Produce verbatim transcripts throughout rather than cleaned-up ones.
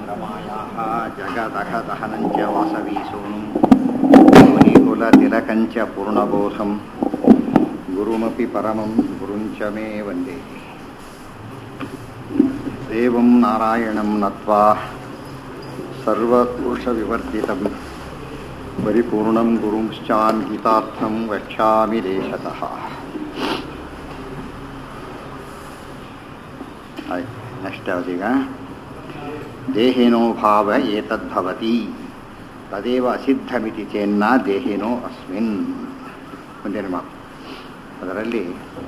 ರಮಾಯಾಃ ಜಗದಘದಹನಂಚ ವಾಸವೀಸೂನುಂ ಯೋನಿಕುಲತಿಲಕಂಚ ಪೂರ್ಣಬೋಧಂ ಗುರುಮಪಿ ಪರಮಂ ಗುರುಂಚ ಮೇ ವಂದೇ ದೇವಂ ನಾರಾಯಣಂ ನತ್ವಾ ಸರ್ವದೋಷವಿವರ್ಜಿತಂ ಪರಿಪೂರ್ಣಂ ಗುರುಂಶ್ಚಾನ್ ಗೀತಾರ್ಥಂ ವಕ್ಷ್ಯಾಮಿ ದೇಶತಃ. ನೆಕ್ಸ್ಟ್ ಯಾವ್ದೀಗ ದೇಹಿನೋ ಭಾವ ಏತದ್ಭವತಿ ತದೇವ ಅಸಿದ್ಧಮಿತಿ ಚೇನ್ನ ದೇಹಿನೋ ಅಸ್ಮಿನ್. ಮುಂದಿನ ಮಾತು ಅದರಲ್ಲಿ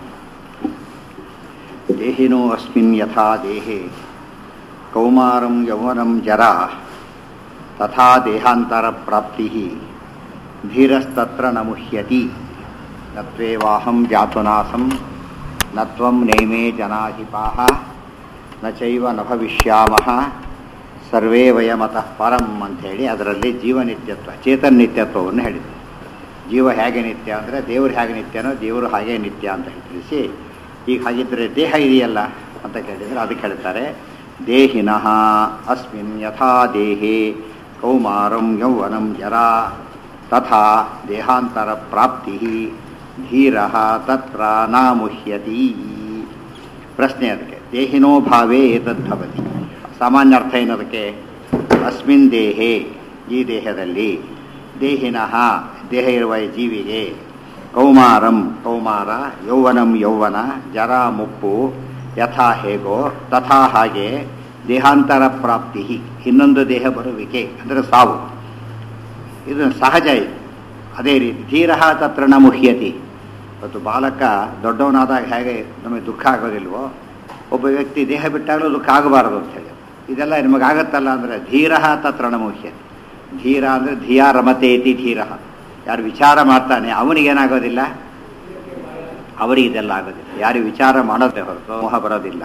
ದೇಹಿನೋ ಅಸ್ಮಿನ್ ಯಥಾ ದೇಹೇ ಕೌಮಾರಂ ಯೌವನಂ ಜರ ತಥಾ ದೇಹಾಂತರ ಪ್ರಾಪ್ತಿ ಧೀರಸ್ತತ್ರ ನ ಮುಹ್ಯತಿ ನತ್ವೇವಾಹಂ ಜಾತುನಾಸಂ ನತ್ವಂ ನೈಮೇ ಜನಾಧಿಪಾಃ ನ ಚೈವ ನ ಭವಿಷ್ಯಾಮಃ ಸರ್ವೇ ವಯಮತಃ ಪರಂ ಅಂಥೇಳಿ ಅದರಲ್ಲಿ ಜೀವನಿತ್ಯತ್ವ ಚೇತನ್ನಿತ್ಯತ್ವವನ್ನು ಹೇಳಿದರು. ಜೀವ ಹೇಗೆ ನಿತ್ಯ ಅಂದರೆ ದೇವರು ಹೇಗೆ ನಿತ್ಯನೋ ದೇವರು ಹಾಗೆ ನಿತ್ಯ ಅಂತ ಹೇಳಿ ತಿಳಿಸಿ, ಈಗ ಹಾಗಿದ್ದರೆ ದೇಹ ಇದೆಯಲ್ಲ ಅಂತ ಕೇಳಿದರೆ ಅದಕ್ಕೆ ಹೇಳ್ತಾರೆ ದೇಹಿನಃ ಅಸ್ಮಿನ್ ಯಥಾ ದೇಹೇ ಕೌಮಾರಂ ಯೌವನಂ ಜರಾ ತಥಾ ದೇಹಾಂತರ ಪ್ರಾಪ್ತಿ ಧೀರಃ ತತ್ರ ನ ಮುಹ್ಯತಿ. ಪ್ರಶ್ನೆ ಅದಕ್ಕೆ ದೇಹಿನೋ ಭಾವೇ ಏತದ್ಭವತಿ. ಸಾಮಾನ್ಯ ಅರ್ಥ ಏನದಕ್ಕೆ? ಅಸ್ಮಿನ್ ದೇಹೇ ಈ ದೇಹದಲ್ಲಿ, ದೇಹಿನಃ ದೇಹ ಇರುವ ಜೀವಿಗೆ, ಕೌಮಾರಂ ಕೌಮಾರ, ಯೌವನಂ ಯೌವನ, ಜರ ಮುಪ್ಪು, ಯಥಾ ಹೇಗೋ, ತಥಾ ಹಾಗೆ, ದೇಹಾಂತರ ಪ್ರಾಪ್ತಿ ಇನ್ನೊಂದು ದೇಹ ಬರುವಿಕೆ ಅಂದರೆ ಸಾವು, ಇದು ಸಹಜ. ಇದು ಅದೇ ರೀತಿ ಧೀರಃ ತತ್ರ ನ ಮುಹ್ಯತಿ. ಇವತ್ತು ಬಾಲಕ ದೊಡ್ಡವನಾದಾಗ ಹೇಗೆ ನಮಗೆ ದುಃಖ ಆಗೋದಿಲ್ವೋ, ಒಬ್ಬ ವ್ಯಕ್ತಿ ದೇಹ ಬಿಟ್ಟಾಗಲೂ ದುಃಖ ಆಗಬಾರದು ಅಂತ ಹೇಳಿ ಇದೆಲ್ಲ ನಿಮಗಾಗತ್ತಲ್ಲ ಅಂದರೆ ಧೀರಃ ತತ್ರ ನ ಮುಹ್ಯತಿ. ಧೀರ ಅಂದರೆ ಧಿಯಾ ರಮತೇತಿ ಧೀರಃ. ಯಾರು ವಿಚಾರ ಮಾಡ್ತಾನೆ ಅವನಿಗೇನಾಗೋದಿಲ್ಲ, ಅವರಿಗೆ ಇದೆಲ್ಲ ಆಗೋದಿಲ್ಲ. ಯಾರು ವಿಚಾರ ಮಾಡೋದೇ ಹೊರತು ಮೋಹ ಬರೋದಿಲ್ಲ,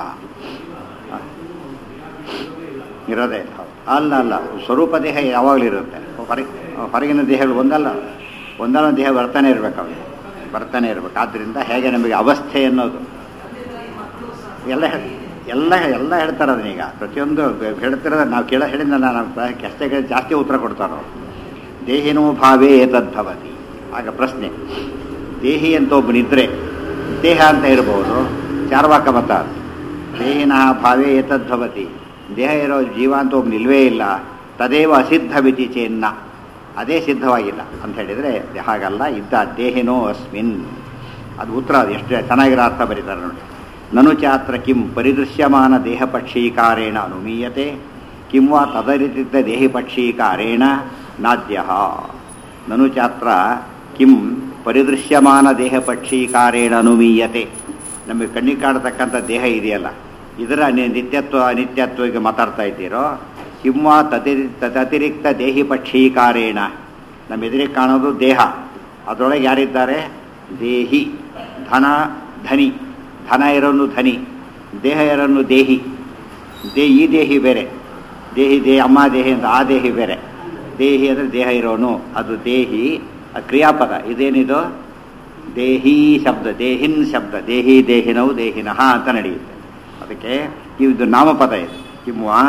ಇರೋದೇ ಇಲ್ಲ. ಅಲ್ಲ ಅಲ್ಲ ಸ್ವರೂಪ ದೇಹ ಯಾವಾಗಲೂ ಇರುತ್ತೆ. ಹೊರಗೆ ಹೊರಗಿನ ದೇಹಗಳು ಒಂದಲ್ಲ ಒಂದಲ್ಲ ದೇಹ ಬರ್ತಾನೆ ಇರಬೇಕು, ಅವನಿಗೆ ಬರ್ತಾನೆ ಇರಬೇಕು. ಆದ್ದರಿಂದ ಹೇಗೆ ನಮಗೆ ಅವಸ್ಥೆ ಅನ್ನೋದು ಎಲ್ಲ ಎಲ್ಲ ಎಲ್ಲ ಹೇಳ್ತಾರೆ ಅದನ್ನೀಗ ಪ್ರತಿಯೊಂದು ಹೇಳ್ತಿರೋದು ನಾವು ಕೇಳ ಹೇಳಿದ್ನಲ್ಲ, ನಾವು ಕೆಷ್ಟಗೆ ಜಾಸ್ತಿ ಉತ್ತರ ಕೊಡ್ತಾರೋ. ದೇಹಿನೋ ಭಾವೇ ಏತದ್ಭವತಿ. ಆಗ ಪ್ರಶ್ನೆ, ದೇಹಿ ಅಂತ ಒಬ್ಬನಿದ್ರೆ ದೇಹ ಅಂತ ಇರಬಹುದು, ಚಾರ್ವಾಕ ಮತ. ದೇಹಿನಃ ಭಾವೇ ಏತದ್ಭವತಿ, ದೇಹ ಇರೋ ಜೀವ ಅಂತ ಒಬ್ಬ ನಿಲ್ವೇ ಇಲ್ಲ. ತದೇವ ಅಸಿದ್ಧವಿತಿ ಚೇನ್ನ, ಅದೇ ಸಿದ್ಧವಾಗಿಲ್ಲ ಅಂತ ಹೇಳಿದರೆ ಹಾಗಲ್ಲ. ಇದ್ದ ದೇಹಿನೋ ಅಸ್ಮಿನ್, ಅದು ಉತ್ತರ. ಅದು ಎಷ್ಟು ಚೆನ್ನಾಗಿರೋ ಅರ್ಥ ಬರೀತಾರೆ ನೋಡಿ. ನನು ಚಾತ್ರ ಕಿಂ ಪರಿದೃಶ್ಯಮಾನ ದೇಹಪಕ್ಷೀಕಾರೇಣ ಅನುಮೀಯತೆ ಕಿಂ ವಾ ತದರಿತ ದೇಹಿಪಕ್ಷೀಕಾರೇಣ ನಾದ್ಯ. ನನು ಚಾತ್ರ ಕಿಂ ಪರಿದೃಶ್ಯಮಾನ ದೇಹಪಕ್ಷೀಕಾರೇಣ ಅನುಮೀಯತೆ. ನಮಗೆ ಕಣ್ಣಿಗೆ ಕಾಣತಕ್ಕಂಥ ದೇಹ ಇದೆಯಲ್ಲ, ಇದರ ನಿತ್ಯತ್ವ ಅನಿತ್ಯತ್ವಕ್ಕೆ ಮಾತಾಡ್ತಾ ಇದ್ದೀರೋ. ಕಿಂ ವಾ ತತಿ ತತಿರಿಕ್ತ ದೇಹಿಪಕ್ಷೀಕಾರೇಣ, ನಮ್ಮ ಎದುರಿಗೆ ಕಾಣೋದು ದೇಹ, ಅದರೊಳಗೆ ಯಾರಿದ್ದಾರೆ? ದೇಹಿ, ಧನ, ಧನಿ. ಧನ ಇರೋನು ಧನಿ, ದೇಹ ಇರೋನು ದೇಹಿ. ದೇ ಈ ದೇಹಿ ಬೇರೆ, ದೇಹಿ ದೇಹ ಅಮ್ಮ ದೇಹಿ ಅಂತ ಆ ದೇಹಿ ಬೇರೆ. ದೇಹಿ ಅಂದರೆ ದೇಹ ಇರೋನು, ಅದು ದೇಹಿ ಕ್ರಿಯಾಪದ. ಇದೇನಿದು? ದೇಹಿ ಶಬ್ದ, ದೇಹಿನ್ ಶಬ್ದ. ದೇಹಿ ದೇಹಿನವು ದೇಹಿನಃ ಅಂತ ನಡೆಯುತ್ತೆ. ಅದಕ್ಕೆ ಇದು ನಾಮಪದ. ಇದು ಕಿಂವಾ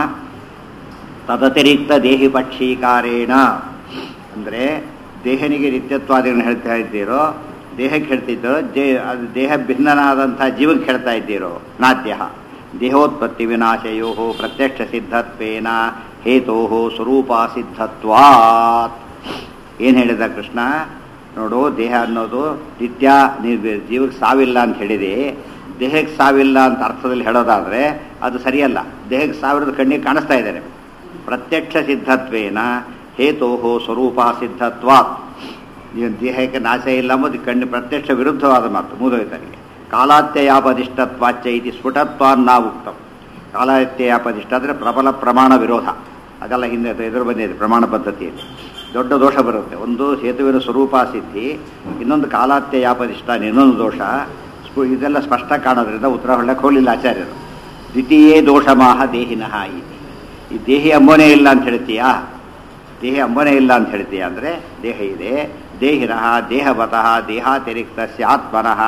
ತದತಿರಿಕ್ತ ದೇಹಿ ಪಕ್ಷೀಕಾರೇಣ ಅಂದರೆ ದೇಹನಿಗೆ ನಿತ್ಯತ್ವಾದಿಗಳನ್ನು ಹೇಳ್ತಾ ಇದ್ದೀರೋ, ದೇಹಕ್ಕೆ ಹೇಳ್ತಿದ್ದರೋ, ದೇ ಅದು ದೇಹ ಭಿನ್ನನಾದಂಥ ಜೀವಕ್ಕೆ ಹೇಳ್ತಾ ಇದ್ದೀರೋ. ನಾದ್ಯ ದೇಹೋತ್ಪತ್ತಿ ವಿನಾಶಯೋ ಪ್ರತ್ಯಕ್ಷ ಸಿದ್ಧತ್ವೇನ ಹೇತೋ ಸ್ವರೂಪ ಸಿದ್ಧತ್ವಾತ್. ಏನು ಹೇಳಿದ ಕೃಷ್ಣ? ನೋಡು, ದೇಹ ಅನ್ನೋದು ನಿತ್ಯ, ಜೀವಕ್ಕೆ ಸಾವಿಲ್ಲ ಅಂತ ಹೇಳಿದೆ. ದೇಹಕ್ಕೆ ಸಾವಿಲ್ಲ ಅಂತ ಅರ್ಥದಲ್ಲಿ ಹೇಳೋದಾದರೆ ಅದು ಸರಿಯಲ್ಲ. ದೇಹಕ್ಕೆ ಸಾವಿರದ ಕಣ್ಣಿಗೆ ಕಾಣಿಸ್ತಾ ಇದ್ದಾರೆ. ಪ್ರತ್ಯಕ್ಷ ಸಿದ್ಧತ್ವೇನ ಹೇತೋ ಸ್ವರೂಪ ಸಿದ್ಧತ್ವಾತ್. ದೇಹಕ್ಕೆ ನಾಶ ಇಲ್ಲ ಎಂಬುದು ಕಣ್ಣು ಪ್ರತ್ಯಕ್ಷ ವಿರುದ್ಧವಾದ ಮಾತು. ಮೂದೋಯ್ತನಿಗೆ ಕಾಲಾತ್ಯಯಾಪದಿಷ್ಟತ್ವಾಚ್ಯ ಇತಿ ಸ್ಫುಟತ್ವಾನ್ನ ಉಕ್ತಂ. ಕಾಲಾತ್ಯಯಾಪದಿಷ್ಟ ಅಂದರೆ ಪ್ರಬಲ ಪ್ರಮಾಣ ವಿರೋಧ. ಅದೆಲ್ಲ ಹಿಂದೆ ಎದುರು ಬಂದಿದೆ ಪ್ರಮಾಣ ಪದ್ಧತಿಯಲ್ಲಿ. ದೊಡ್ಡ ದೋಷ ಬರುತ್ತೆ. ಒಂದು ಸೇತುವಿನ ಸ್ವರೂಪ ಸಿದ್ಧಿ, ಇನ್ನೊಂದು ಕಾಲಾತ್ಯಯಾಪದಿಷ್ಟ, ಇನ್ನೊಂದು ದೋಷ. ಇದೆಲ್ಲ ಸ್ಪಷ್ಟ ಕಾಣೋದ್ರಿಂದ ಉತ್ತರ ಹೊಳ್ಳಕ್ಕೆ ಹೋಗಲಿಲ್ಲ ಆಚಾರ್ಯರು. ದ್ವಿತೀಯೇ ದೋಷಮಾಹ ದೇಹಿನಃ ಇತಿ. ಈ ದೇಹಿ ಅಂಬೋನೇ ಇಲ್ಲ ಅಂತ ಹೇಳ್ತೀಯಾ? ದೇಹ ಅಂಬೋನೇ ಇಲ್ಲ ಅಂತ ಹೇಳ್ತೀಯ ಅಂದರೆ ದೇಹ ಇದೆ. ದೇಹಿನಃ ದೇಹವತಃ ದೇಹಾತಿರಿಕ್ತಸ್ಯ ಆತ್ಮನಃ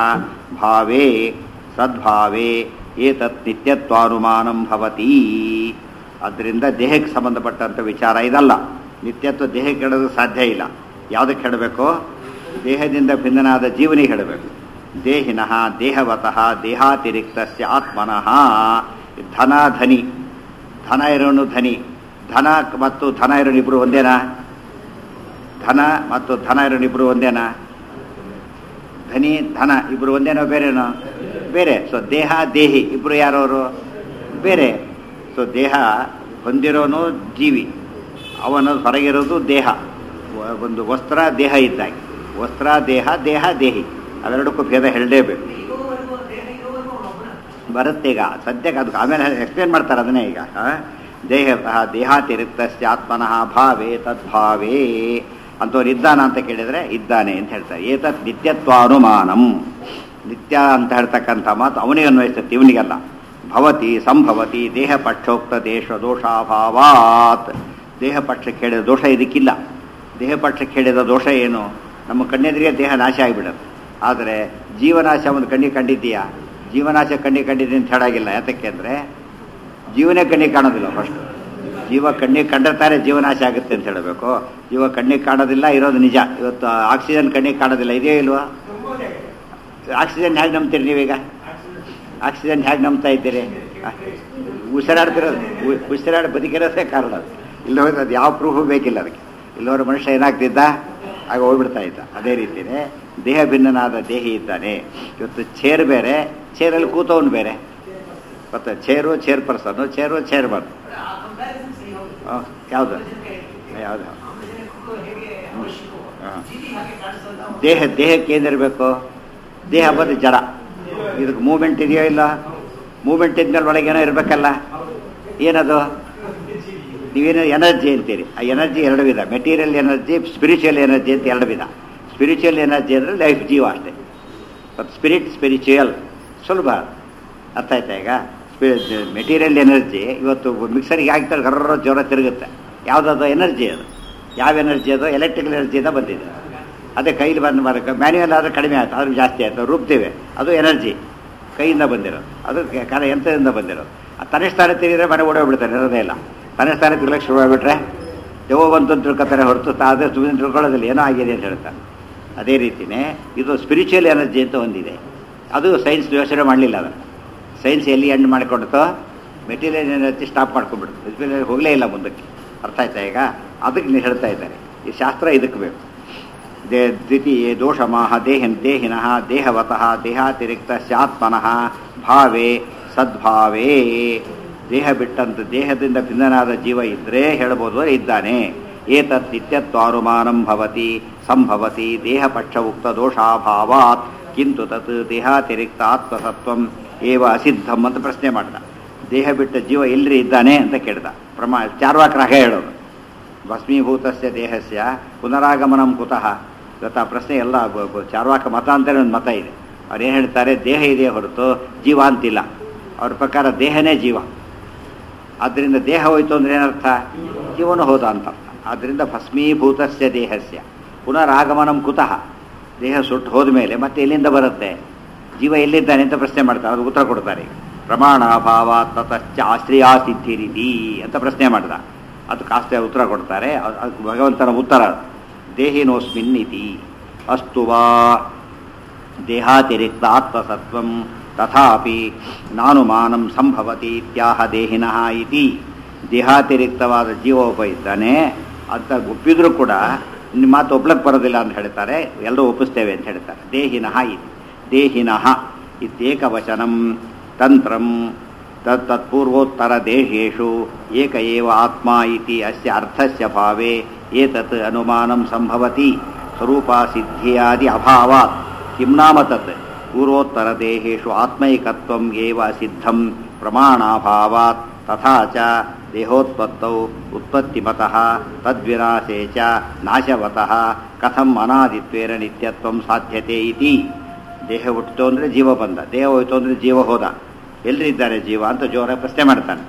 ಭಾವೇ ಸದ್ಭಾವೇ ಏತತ್ ನಿತ್ಯತ್ವಾನುಮಾನಂ ಭವತಿ. ಆದ್ದರಿಂದ ದೇಹಕ್ಕೆ ಸಂಬಂಧಪಟ್ಟಂಥ ವಿಚಾರ ಇದಲ್ಲ. ನಿತ್ಯತ್ವ ದೇಹಕ್ಕೆ ಹೇಳೋದಕ್ಕೆ ಸಾಧ್ಯ ಇಲ್ಲ. ಯಾವುದಕ್ಕೆ ಹೇಳಬೇಕು? ದೇಹದಿಂದ ಭಿನ್ನನಾದ ಜೀವನಿಗೆ ಹೇಳಬೇಕು. ದೇಹಿನಃ ದೇಹವತಃ ದೇಹಾತಿರಿಕ್ತಸ್ಯ ಆತ್ಮನಃ. ಧನ ಧನಿ, ಧನ ಇರೋನು ಧನಿ, ಧನ ಮತ್ತು ಧನ ಇರೋನು ಇಬ್ಬರು ಒಂದೇನಾ? ಧನ ಮತ್ತು ಧನ ಇರೋನು ಇಬ್ಬರು ಒಂದೇನಾ? ಧನಿ ಧನ ಇಬ್ಬರು ಒಂದೇನೋ ಬೇರೆನೋ? ಬೇರೆ. ಸೊ ದೇಹ ದೇಹಿ ಇಬ್ಬರು ಯಾರವರು? ಬೇರೆ. ಸೊ ದೇಹ ಹೊಂದಿರೋನು ಜೀವಿ, ಅವನು ಹೊರಗಿರೋದು ದೇಹ. ಒಂದು ವಸ್ತ್ರ ದೇಹ ಇದ್ದಾಗೆ, ವಸ್ತ್ರ ದೇಹ, ದೇಹ ದೇಹಿ, ಅವೆರಡಕ್ಕೂ ಭೇದ ಹೇಳಲೇಬೇಕು. ಬರುತ್ತೆ ಈಗ ಸದ್ಯಕ್ಕೆ, ಅದಕ್ಕೆ ಆಮೇಲೆ ಎಕ್ಸ್ಪ್ಲೇನ್ ಮಾಡ್ತಾರೆ ಅದನ್ನೇ. ಈಗ ದೇಹ ದೇಹಾತಿರಿಕ್ತಸ್ಯ ಆತ್ಮನಃ ಭಾವೇ ತದ್ಭಾವೇ ಅಂತವ್ರು ಇದ್ದಾನ ಅಂತ ಕೇಳಿದರೆ ಇದ್ದಾನೆ ಅಂತ ಹೇಳ್ತಾರೆ. ಏತತ್ ನಿತ್ಯತ್ವಾನುಮಾನಂ, ನಿತ್ಯ ಅಂತ ಹೇಳ್ತಕ್ಕಂಥ ಮಾತು ಅವನಿಗೆ ಅನ್ವಯಿಸುತ್ತೆ, ಇವನಿಗಲ್ಲ. ಭವತಿ ಸಂಭವತಿ ದೇಹ ಪಕ್ಷೋಕ್ತ ದೇಶ ದೋಷಾಭಾವಾತ್. ದೇಹ ಪಕ್ಷಕ್ಕೆ ಹೇಳಿದ ದೋಷ ಇದಕ್ಕಿಲ್ಲ. ದೇಹ ಪಕ್ಷಕ್ಕೆ ಹೇಳಿದ ದೋಷ ಏನು? ನಮ್ಮ ಕಣ್ಣೆದುರಿಗೆ ದೇಹ ನಾಶ ಆಗಿಬಿಡುತ್ತೆ. ಆದರೆ ಜೀವನಾಶ ಒಂದು ಕಣ್ಣಿಗೆ ಕಂಡಿದ್ದೀಯಾ? ಜೀವನಾಶ ಕಣ್ಣಿಗೆ ಕಂಡಿದ್ದೀನಿ ಅಂತ ಹೇಳಾಗಿಲ್ಲ. ಯಾತಕ್ಕೆ ಅಂದರೆ ಜೀವನೇ ಕಣ್ಣಿಗೆ ಕಾಣೋದಿಲ್ಲ. ಫಸ್ಟ್ ಜೀವ ಕಣ್ಣಿಗೆ ಕಂಡಿರ್ತಾರೆ ಜೀವನಾಶ ಆಗುತ್ತೆ ಅಂತ ಹೇಳಬೇಕು. ಜೀವ ಕಣ್ಣಿಗೆ ಕಾಣೋದಿಲ್ಲ, ಇರೋದು ನಿಜ. ಇವತ್ತು ಆಕ್ಸಿಜನ್ ಕಣ್ಣಿಗೆ ಕಾಣೋದಿಲ್ಲ, ಇದೆಯೋ ಇಲ್ವಾ? ಆಕ್ಸಿಜನ್ ಹೇಗೆ ನಂಬ್ತೀರಿ ನೀವೀಗ? ಆಕ್ಸಿಜನ್ ಹೇಗೆ ನಂಬ್ತಾ ಇದ್ದೀರಿ? ಉಸಿರಾಡ್ತಿರೋದು, ಉಸಿರಾಡಿ ಬದುಕಿರೋದೇ ಕಾರಣ. ಇಲ್ಲಿ ಹೋದ್ರೆ ಅದು ಯಾವ ಪ್ರೂಫು ಬೇಕಿಲ್ಲ ಅದಕ್ಕೆ. ಇಲ್ಲವರು ಮನುಷ್ಯ ಏನಾಗ್ತಿದ್ದ? ಆಗ ಹೋಗ್ಬಿಡ್ತಾ ಇದ್ದ. ಅದೇ ರೀತಿಯೇ ದೇಹ ಭಿನ್ನನಾದ ದೇಹಿ ಇದ್ದಾನೆ. ಇವತ್ತು ಚೇರ್ ಬೇರೆ, ಚೇರಲ್ಲಿ ಕೂತವನು ಬೇರೆ. ಮತ್ತೆ chair chairperson, chair chair ಬರ್ ಯಾವುದು ಯಾವುದು ದೇಹ ದೇಹಕ್ಕೆ ಏನಿರಬೇಕು? ದೇಹ ಬಂದು ಜಡ, ಇದಕ್ಕೆ ಮೂಮೆಂಟ್ ಇದೆಯೋ ಇಲ್ಲ? ಮೂಮೆಂಟ್ ಇದ್ಮೇಲೆ ಒಳಗೇನೋ ಇರಬೇಕಲ್ಲ. ಏನದು? ನೀವೇನೋ ಎನರ್ಜಿ ಅಂತೀರಿ. ಆ ಎನರ್ಜಿ ಎರಡು ವಿಧ, ಮೆಟೀರಿಯಲ್ ಎನರ್ಜಿ, ಸ್ಪಿರಿಚುವಲ್ ಎನರ್ಜಿ ಅಂತ ಎರಡು ವಿಧ. ಸ್ಪಿರಿಚುವಲ್ ಎನರ್ಜಿ ಅಂದರೆ ಲೈಫ್, ಜೀವ ಅಷ್ಟೇ. ಮತ್ತು ಸ್ಪಿರಿಟ್ ಸ್ಪಿರಿಚುವಲ್ ಸುಲಭ ಅರ್ಥ ಆಯ್ತಾ? ಈಗ ಮೆಟೀರಿಯಲ್ ಎನರ್ಜಿ ಇವತ್ತು ಮಿಕ್ಸರಿಗೆ ಹಾಕ್ತಾರೆ, ಗರ್ರ ಜ್ವರ ತಿರುಗುತ್ತೆ. ಯಾವುದದು ಎನರ್ಜಿ? ಅದು ಯಾವ ಎನರ್ಜಿ? ಅದು ಎಲೆಕ್ಟ್ರಿಕಲ್ ಎನರ್ಜಿಯಿಂದ ಬಂದಿದೆ. ಅದೇ ಕೈಲಿ ಬಂದು ಬರೋಕ್ಕೆ ಮ್ಯಾನ್ಯುವಲ್ ಆದರೆ ಕಡಿಮೆ ಆಯ್ತು, ಆದ್ರೂ ಜಾಸ್ತಿ ಆಯಿತು. ರುಬ್ತೇವೆ, ಅದು ಎನರ್ಜಿ ಕೈಯಿಂದ ಬಂದಿರೋದು, ಅದು ಕಾರ ಯಂತ್ರದಿಂದ ಬಂದಿರೋದು. ತನಿಷ್ಠ ಸ್ಥಾನ ತಿರುಗಿದ್ರೆ ಮನೆ ಓಡೋಗ್ಬಿಡ್ತಾರೆ, ಇರೋದೇ ಇಲ್ಲ. ತನಿಷ್ಠ ಸ್ಥಾನ ತಿರ್ಲಕ್ಕೆ ಶುರು ಆಗಿಬಿಟ್ರೆ ದೇವ ಬಂತು ಅಂತ ತಿಳ್ಕೊತಾರೆ ಹೊರತು ತಾದೇ ಸುಮ್ಮನೆ ತಿಳ್ಕೊಳ್ಳೋದಿಲ್ಲ, ಏನೋ ಆಗಿದೆ ಅಂತ ಹೇಳ್ತಾರೆ. ಅದೇ ರೀತಿಯೇ ಇದು ಸ್ಪಿರಿಚುವಲ್ ಎನರ್ಜಿ ಅಂತ ಒಂದಿದೆ. ಅದು ಸೈನ್ಸ್ ಯೋಚನೆ ಮಾಡಲಿಲ್ಲ. ಅದನ್ನು ಸೈನ್ಸ್ ಎಲ್ಲಿ ಎಂಡ್ ಮಾಡಿಕೊಡ್ತೋ ಮೆಟೀರಿಯಲ್ ಎನರ್ಜಿ ಸ್ಟಾಪ್ ಮಾಡ್ಕೊಂಡ್ಬಿಡ್ತು. ಮೆಟೀರಿಯಲ್ ಹೋಗಲೇ ಇಲ್ಲ ಮುಂದಕ್ಕೆ. ಅರ್ಥ ಆಯ್ತಾ? ಈಗ ಅದಕ್ಕೆ ಹೇಳ್ತಾ ಇದ್ದಾರೆ ಈ ಶಾಸ್ತ್ರ, ಇದಕ್ಕೆ ಬೇಕು. ದೇ ದ್ವಿತೀಯ ದೋಷಮಾಹ ದೇಹನ್ ದೇಹಿನಃ ದೇಹವತಃ ದೇಹಾತಿರಿಕ್ತ ಸ್ಯಾತ್ಮನಃ ಭಾವೇ ಸದ್ಭಾವೇ. ದೇಹ ಬಿಟ್ಟಂತ ದೇಹದಿಂದ ಭಿನ್ನನಾದ ಜೀವ ಇದ್ದರೆ ಹೇಳ್ಬೋದು ಇದ್ದಾನೆ. ಏತತ್ ನಿತ್ಯತ್ವಾನುಮಾನಂ ಭವತಿ ಸಂಭವತಿ ದೇಹ ಪಕ್ಷ ಉಕ್ತ ದೋಷಾಭಾವಾತ್ ಕಿಂತು ತತ್ ದೇಹಾತಿರಿಕ್ತ ಆತ್ಮಸತ್ವಂ ಏವ ಅಸಿದ್ಧಂ ಅಂತ ಪ್ರಶ್ನೆ ಮಾಡ್ದ. ದೇಹ ಬಿಟ್ಟ ಜೀವ ಎಲ್ರಿ ಇದ್ದಾನೆ ಅಂತ ಕೇಳ್ದ. ಪ್ರಮಾ ಚಾರ್ವಾಕರಾಗ ಹೇಳೋದು ಭಸ್ಮೀಭೂತಸ್ಯ ದೇಹಸ್ಯ ಪುನರಾಗಮನಂ ಕುತಃ. ಇವತ್ತು ಆ ಪ್ರಶ್ನೆ ಎಲ್ಲ ಚಾರ್ವಾಕ ಮತ ಅಂತಲೇ ಒಂದು ಮತ ಇದೆ. ಅವ್ರು ಏನು ಹೇಳ್ತಾರೆ? ದೇಹ ಇದೆ ಹೊರತು ಜೀವ ಅಂತಿಲ್ಲ. ಅವ್ರ ಪ್ರಕಾರ ದೇಹನೇ ಜೀವ. ಆದ್ದರಿಂದ ದೇಹ ಹೋಯ್ತು ಅಂದರೆ ಏನರ್ಥ? ಜೀವನ ಹೋದ ಅಂತ ಅರ್ಥ. ಆದ್ದರಿಂದ ಭಸ್ಮೀಭೂತಸ್ಯ ದೇಹಸ್ಯ ಪುನರಾಗಮನಂ ಕುತಃ. ದೇಹ ಸುಟ್ಟು ಹೋದ ಮೇಲೆ ಮತ್ತೆ ಎಲ್ಲಿಂದ ಬರುತ್ತೆ? ಜೀವ ಎಲ್ಲಿದ್ದಾನೆ ಅಂತ ಪ್ರಶ್ನೆ ಮಾಡ್ತಾರೆ. ಅದು ಉತ್ತರ ಕೊಡ್ತಾರೆ. ಪ್ರಮಾಣಾಭಾವ ತತಶ್ಚ ಆಶ್ರಯ ಸಿದ್ಧಿ ರೀತಿ ಅಂತ ಪ್ರಶ್ನೆ ಮಾಡ್ದ. ಅದಕ್ಕೆ ಆಶ್ರಯ ಉತ್ತರ ಕೊಡ್ತಾರೆ. ಅದಕ್ಕೆ ಭಗವಂತನ ಉತ್ತರ ದೇಹಿನೋಸ್ಮಿನ್ ಇತಿ ಅಸ್ತು ವಾ ದೇಹಾತಿರಿಕ್ತ ಆತ್ಮಸತ್ವಂ ತಥಾಪಿ ನಾನುಮಾನಂ ಸಂಭವತಿ ಇತ್ಯಾಹ ದೇಹಿನಃ ಇತಿ. ದೇಹಾತಿರಿಕ್ತವಾದ ಜೀವ ಒಬ್ಬ ಇದ್ದಾನೆ ಅಂತ ಒಪ್ಪಿದ್ರೂ ಕೂಡ ನಿಮ್ಮ ಮಾತು ಒಪ್ಲಕ್ಕೆ ಬರೋದಿಲ್ಲ ಅಂತ ಹೇಳ್ತಾರೆ. ಎಲ್ಲರೂ ಒಪ್ಪಿಸ್ತೇವೆ ಅಂತ ಹೇಳ್ತಾರೆ. ದೇಹಿನಃ ಇತಿ ದೇಹಿನಃ ಇತ್ಯೇಕವಚನಂ ತಂತ್ರಂ ತತ್ ತತ್ಪೂರ್ವೋತ್ತರ ದೇಹೇಶು ಏಕ ಏವ ಆತ್ಮ ಇತಿ ಅಸ್ಯ ಅರ್ಥಸ್ಯ ಭಾವೇ ಏತತ್ ಅನುಮಾನಂ ಸಂಭವತಿ ಸ್ವರೂಪ ಸಿದ್ಧಿಯಾದಿ ಅಭಾವಾತ್ ಕಿಂ ನಾಮ ತತ್ ಪೂರ್ವೋತ್ತರ ದೇಹೇಶು ಆತ್ಮೈಕತ್ವಂ ಏವ ಸಿದ್ಧಂ ಪ್ರಮಾಣಾಭಾವಾತ್ ತಥಾ ಚ ದೇಹೋತ್ಪತ್ತೌ ಉತ್ಪತ್ತಿಮತಃ ತದ್ವಿನಾಶೇ ಚ ನಾಶವತಃ ಕಥಂ ಅನಾದಿತ್ವೇನ ನಿತ್ಯತ್ವಂ ಸಾಧ್ಯತೆ ಇತಿ. ದೇಹ ಹುಟ್ಟಿತು ಅಂದರೆ ಜೀವ ಬಂದ, ದೇಹ ಹೋಯ್ತು ಅಂದರೆ ಜೀವ ಹೋದ. ಎಲ್ರಿದ್ದಾರೆ ಜೀವ ಅಂತ ಜೋರ ಪ್ರಶ್ನೆ ಮಾಡ್ತಾನೆ.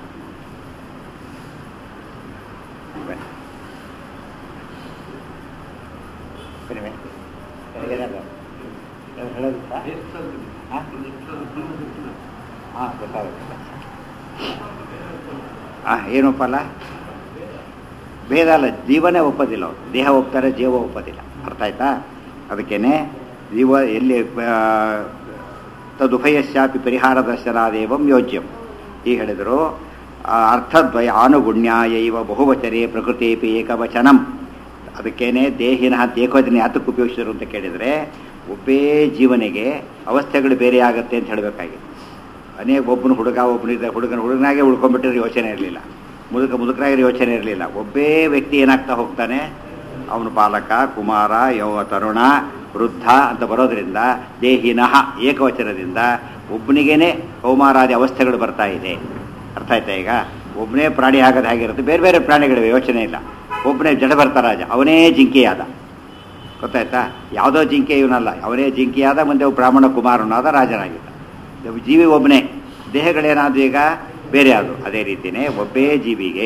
ಏನು ಒಪ್ಪಲ್ಲ? ಭೇದ ಅಲ್ಲ, ಜೀವನೇ ಒಪ್ಪೋದಿಲ್ಲ ಅವರು. ದೇಹ ಒಪ್ತಾರೆ, ಜೀವ ಒಪ್ಪೋದಿಲ್ಲ. ಅರ್ಥ ಆಯ್ತಾ? ಅದಕ್ಕೇನೆ ಜೀವ ಎಲ್ಲಿ ತದುಭಯಶ್ಯಾಪಿ ಪರಿಹಾರ ದರ್ಶನಾದೇವಂ ಯೋಜ್ಯಂ ಈಗ ಹೇಳಿದರು. ಅರ್ಥದ್ವಯ ಆನುಗುಣ್ಯಾಯೈವ ಬಹುವಚನೆ ಪ್ರಕೃತಿಪಿ ಏಕವಚನಂ. ಅದಕ್ಕೇನೆ ದೇಹಿನ ಏಕವಚನ ಯಾತಕ್ಕೆ ಉಪಯೋಗಿಸಿದ್ರು ಅಂತ ಕೇಳಿದರೆ, ಒಬ್ಬೇ ಜೀವನಿಗೆ ಅವಸ್ಥೆಗಳು ಬೇರೆ ಆಗುತ್ತೆ ಅಂತ ಹೇಳಬೇಕಾಗಿದೆ. ಅನೇಕ ಒಬ್ಬನು ಹುಡುಗ ಒಬ್ಬನಿದ್ದ ಹುಡುಗನ ಹುಡುಗನಾಗೆ ಉಳ್ಕೊಂಡ್ಬಿಟ್ಟಿದ್ರೆ ಯೋಚನೆ ಇರಲಿಲ್ಲ, ಮುದುಕ ಮುದುಕರಾಗಿರೋ ಯೋಚನೆ ಇರಲಿಲ್ಲ. ಒಬ್ಬೇ ವ್ಯಕ್ತಿ ಏನಾಗ್ತಾ ಹೋಗ್ತಾನೆ, ಅವನು ಬಾಲಕ, ಕುಮಾರ, ಯೌವ, ತರುಣ, ವೃದ್ಧ ಅಂತ ಬರೋದರಿಂದ ದೇಹಿನಃ ಏಕವಚನದಿಂದ ಒಬ್ಬನಿಗೇನೆ ಕೌಮಾರಾದಿ ಅವಸ್ಥೆಗಳು ಬರ್ತಾ ಇದೆ. ಅರ್ಥ ಆಯ್ತಾ? ಈಗ ಒಬ್ಬನೇ ಪ್ರಾಣಿ ಆಗೋದು ಹೇಗಿರುತ್ತೆ, ಬೇರೆ ಬೇರೆ ಪ್ರಾಣಿಗಳಿವೆ, ಯೋಚನೆ ಇಲ್ಲ. ಒಬ್ಬನೇ ಜಡ ಬರ್ತಾರಾಜ, ಅವನೇ ಜಿಂಕೆಯಾದ. ಗೊತ್ತಾಯ್ತಾ? ಯಾವುದೋ ಜಿಂಕೆ ಇವನಲ್ಲ, ಅವನೇ ಜಿಂಕೆಯಾದ. ಮುಂದೆ ಬ್ರಾಹ್ಮಣ ಕುಮಾರನಾದ, ರಾಜನಾಗಿದ್ದ. ಜೀವಿ ಒಬ್ಬನೇ, ದೇಹಗಳೇನಾದ್ರು ಈಗ ಬೇರೆ ಆದವು. ಅದೇ ರೀತಿಯೇ ಒಬ್ಬೇ ಜೀವಿಗೆ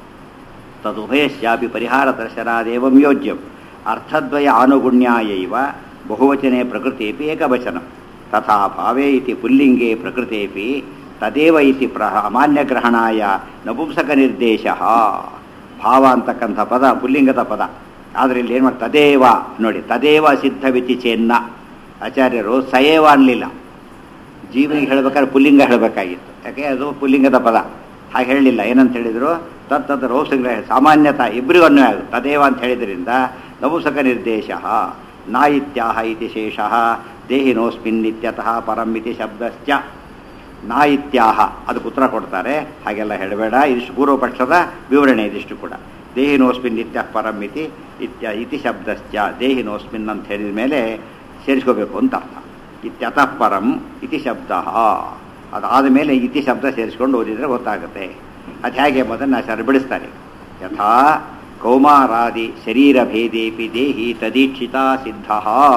ತದುಭಯಶ್ಯಾಪಿ ಪರಿಹಾರ ದರ್ಶನಾದೇವಂ ಯೋಜ್ಯಂ ಅರ್ಥದ್ವಯ ಆನುಗುಣ್ಯಾಯೈವ ಬಹುವಚನೆ ಪ್ರಕೃತಿಪಿ ಏಕವಚನ ತಥಾ ಭಾವೇ ಇತಿ ಪುಲ್ಲಿಂಗೇ ಪ್ರಕೃತಿಪಿ ತದೇವ ಇತಿ ಪ್ರ ಅಮಾನ್ಯಗ್ರಹಣಾಯ ನಪುಂಸಕ ನಿರ್ದೇಶ. ಭಾವ ಅಂತಕ್ಕಂಥ ಪದ ಪುಲ್ಲಿಂಗದ ಪದ. ಆದರೆ ಇಲ್ಲಿ ಏನು ಮಾಡಿ ತದೇವ ನೋಡಿ, ತದೇವ ಸಿದ್ಧವಿತಿ ಚೇನ್ನ. ಆಚಾರ್ಯರು ಸಯೇವ ಅನ್ನಲಿಲ್ಲ, ಜೀವನಿಗೆ ಹೇಳಬೇಕಾದ್ರೆ ಪುಲ್ಲಿಂಗ ಹೇಳಬೇಕಾಗಿತ್ತು. ಯಾಕೆ ಅದು ಪುಲ್ಲಿಂಗದ ಪದ. ಹಾಗೆ ಹೇಳಲಿಲ್ಲ. ಏನಂತ ಹೇಳಿದರು? ತತ್ತದ ರೋಸಗಳ ಸಾಮಾನ್ಯತ ಇಬ್ಬರಿಗೂ ಅನ್ವಯ ಆಗುತ್ತೆ. ತದೇವ ಅಂತ ಹೇಳಿದ್ರಿಂದ ನಪುಂಸಕ ನಿರ್ದೇಶ ನಾ ಇತ್ಯಾಹ ಇತಿ ಶೇಷಃ ದೇಹಿನೋಸ್ಮಿನ್ ಇತ್ಯತಃ ಪರಂ ಇತಿ ಶಬ್ದಶ್ಚ. ನಾ ಇತ್ಯಾಹ ಅದಕ್ಕೆ ಉತ್ತರ ಕೊಡ್ತಾರೆ. ಹಾಗೆಲ್ಲ ಹೇಳಬೇಡ, ಇದಿಷ್ಟು ಪೂರ್ವಪಕ್ಷದ ವಿವರಣೆ. ಇದಿಷ್ಟು ಕೂಡ ದೇಹಿನೋಸ್ಮಿನ್ ಇತ್ಯ ಪರಂ ಇತಿ ಇತ್ಯ ಇತಿ ಶಬ್ದಶ್ಚ. ದೇಹಿನೋಸ್ಮಿನ್ ಅಂತ ಹೇಳಿದ ಮೇಲೆ ಸೇರಿಸ್ಕೋಬೇಕು ಅಂತ ಅರ್ಥ. ಇತ್ಯತಃ ಪರಂ ಇತಿ ಶಬ್ದ. ಅದಾದ ಮೇಲೆ ಇತಿ ಶಬ್ದ ಸೇರಿಸ್ಕೊಂಡು ಓದಿದರೆ ಗೊತ್ತಾಗುತ್ತೆ. ಅದು ಹೇಗೆ ಎಂಬುದನ್ನು ಆಚಾರ್ಯ ಬಿಡಿಸ್ತಾರೆ. ಯಥಾ ಕೌಮಾರಾದಿ ಶರೀರ ಭೇದೇಪಿ ದೇಹಿ ತದೀಕ್ಷಿತ ಸಿದ್ಧ